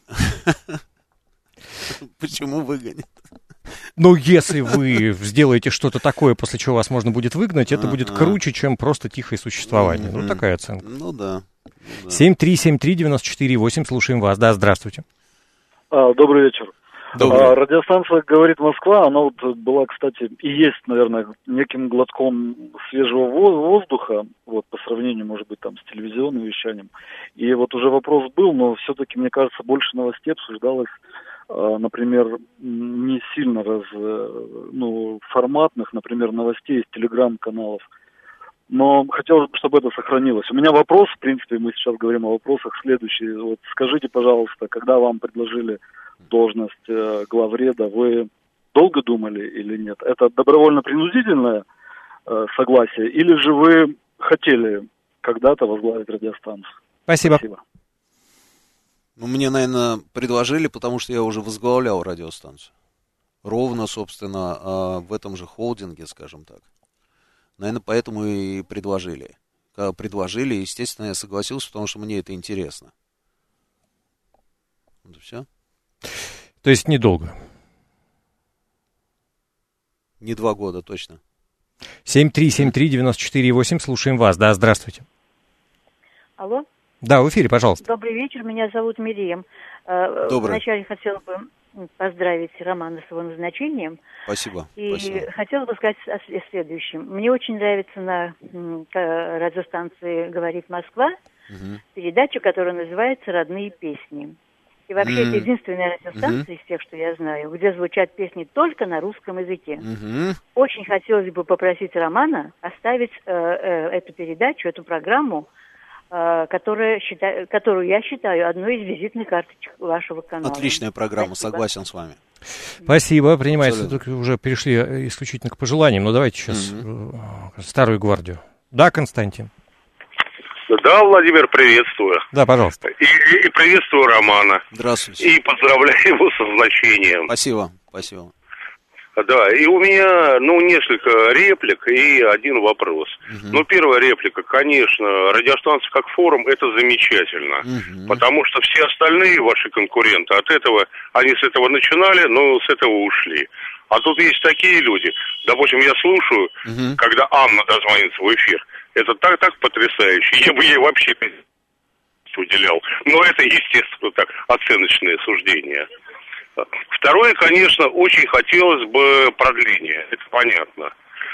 Почему выгонят? Ну, если вы сделаете что-то такое, после чего вас можно будет выгнать, это будет круче, чем просто тихое существование. Ну, такая оценка. Ну, да. семь три семь три девяносто четыре восемь, слушаем вас. Да, здравствуйте. А, добрый вечер. Добрый. А, радиостанция «Говорит Москва», она вот была, кстати, и есть, наверное, неким глотком свежего воздуха, вот, по сравнению, может быть, там, с телевизионным вещанием. И вот уже вопрос был, но все-таки, мне кажется, больше новостей обсуждалось, а, например, не сильно раз, ну, форматных, например, новостей из телеграм-каналов. Но хотелось бы, чтобы это сохранилось. У меня вопрос, в принципе, мы сейчас говорим о вопросах, следующий. Вот скажите, пожалуйста, когда вам предложили должность э, главреда, вы долго думали или нет? Это добровольно-принудительное э, согласие, или же вы хотели когда-то возглавить радиостанцию? Спасибо. Спасибо. Ну, мне, наверное, предложили, потому что я уже возглавлял радиостанцию. Ровно, собственно, э, в этом же холдинге, скажем так. Наверное, поэтому и предложили. Когда предложили, естественно, я согласился, потому что мне это интересно. Вот и все. То есть недолго? Не два года, точно. семь три семь три девяносто четыре восемь, слушаем вас. Да, здравствуйте. Алло? Да, в эфире, пожалуйста. Добрый вечер, меня зовут Мирием. Добрый. Вначале хотела бы поздравить Романа с его назначением. Спасибо. И Спасибо. хотела бы сказать о следующем. Мне очень нравится на радиостанции «Говорит Москва» угу. передача, которая называется «Родные песни». И вообще mm-hmm. это единственная радиостанция mm-hmm. из тех, что я знаю, где звучат песни только на русском языке. Mm-hmm. Очень хотелось бы попросить Романа оставить э, э, эту передачу, эту программу, э, которая считаю, которую я считаю одной из визитных карточек вашего канала. Отличная программа, Спасибо. Согласен с вами. Спасибо, принимается. Только уже перешли исключительно к пожеланиям, но давайте сейчас mm-hmm. старую гвардию. Да, Константин? Да, Владимир, приветствую. Да, пожалуйста. И, и приветствую Романа. Здравствуйте. И поздравляю его с назначением. Спасибо, спасибо. Да, и у меня, ну, несколько реплик и один вопрос. Угу. Ну, первая реплика, конечно, радиостанция как форум, это замечательно. Угу. Потому что все остальные ваши конкуренты от этого, они с этого начинали, но с этого ушли. А тут есть такие люди, допустим, я слушаю, угу. когда Анна дозвонится в эфир, это так, так потрясающе. Я бы ей вообще уделял. Но это, естественно, так, оценочное суждение. Второе, конечно, очень хотелось бы продления. Это понятно.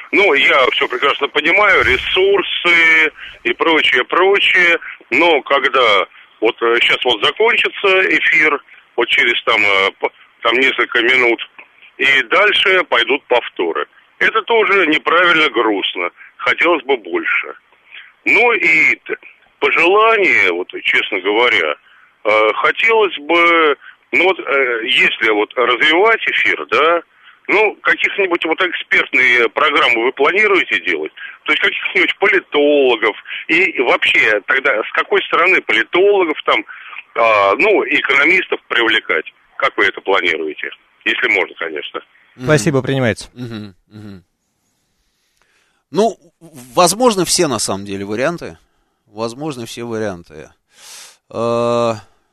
Ну, я все прекрасно понимаю, ресурсы и прочее, прочее, но когда вот сейчас вот закончится эфир, вот через там, там несколько минут, и дальше пойдут повторы. Это тоже неправильно, грустно. Хотелось бы больше. Ну и пожелание, вот честно говоря, хотелось бы, ну вот если вот развивать эфир, да, ну, каких-нибудь вот экспертные программы вы планируете делать? То есть каких-нибудь политологов и вообще тогда с какой стороны политологов там, а, ну, экономистов привлекать? Как вы это планируете? Если можно, конечно. Спасибо, принимается. Угу, угу. Ну, возможно, все на самом деле варианты. Возможно, все варианты. Э-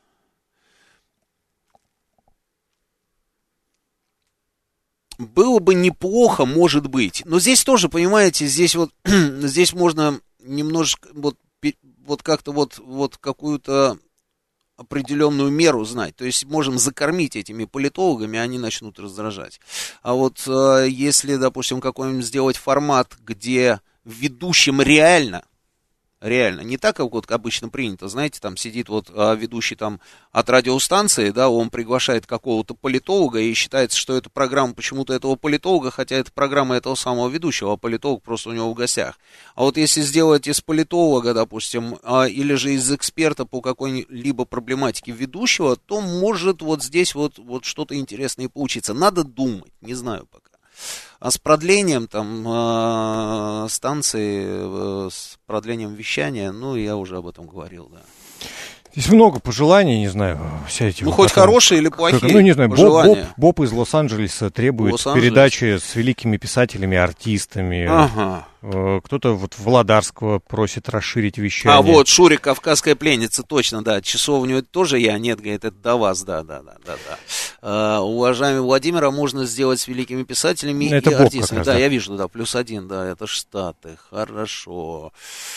Было бы неплохо, может быть. Но здесь тоже, понимаете, здесь вот здесь можно немножечко вот, вот как-то вот, вот какую-то определенную меру знать. То есть можем закормить этими политологами, они начнут раздражать. А вот э, если, допустим, какой-нибудь сделать формат, где ведущим реально, реально, не так, как вот обычно принято, знаете, там сидит вот а, ведущий там от радиостанции, да, он приглашает какого-то политолога и считается, что это программа почему-то этого политолога, хотя это программа этого самого ведущего, а политолог просто у него в гостях. А вот если сделать из политолога, допустим, а, или же из эксперта по какой-либо проблематике ведущего, то может вот здесь вот, вот что-то интересное получиться. Надо думать, не знаю пока. А с продлением там э, станции, э, с продлением вещания, ну, я уже об этом говорил, да. Здесь много пожеланий, не знаю, все эти... Ну, хоть потом, хорошие или плохие как, ну, не знаю, пожелания. Боб, Боб из Лос-Анджелеса требует Лос-Анджелес. передачи с великими писателями, артистами. Ага. Кто-то вот Володарского просит расширить вещание. А вот, Шурик, «Кавказская пленница», точно, да, часовню тоже я, нет, говорит, это до вас, да, да, да, да, да. А, уважаемый Владимир, а можно сделать с великими писателями это и Боб артистами? Раз, да, да, я вижу, да, плюс один, да, это Штаты, хорошо.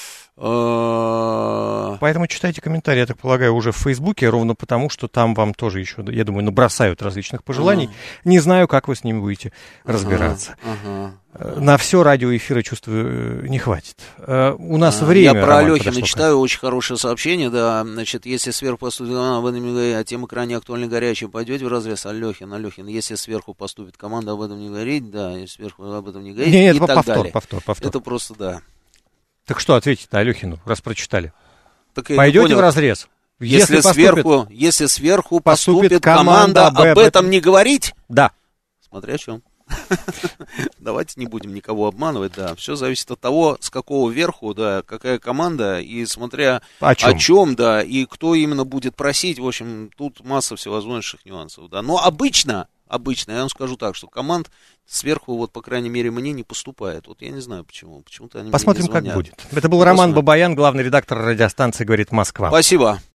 Поэтому читайте комментарии, я так полагаю, уже в Фейсбуке, ровно потому, что там вам тоже еще, я думаю, набросают различных пожеланий. Uh-huh. Не знаю, как вы с ними будете разбираться. Uh-huh. Uh-huh. На все радиоэфира, чувствую, не хватит. У нас uh-huh. время... Я про Алехина читаю, очень хорошее сообщение, да, значит, если сверху поступит команда об этом не говорить, а тема крайне актуальна и горячая, пойдете в разрез, Алехин, Алехин, если сверху поступит команда об этом не говорить, да, если сверху об этом не говорить, нет, и это так повтор, далее. Повтор, повтор. Это просто, да. Так что ответить-то Алехину, раз прочитали? Так пойдете в разрез? Если, если, поступит, сверху, если сверху поступит, поступит команда, команда об, об этом не говорить? Да. Смотря о чем. Давайте не будем никого обманывать, да. Все зависит от того, с какого верху, да, какая команда, и смотря о чем, о чем, да, и кто именно будет просить. В общем, тут масса всевозможных нюансов, да. Но обычно, обычно, я вам скажу так, что команд сверху, вот, по крайней мере, мне не поступает. Вот я не знаю почему. Почему-то они Посмотрим, мне не как будет. Это был Роман Бабаян, главный редактор радиостанции «Говорит Москва». Спасибо.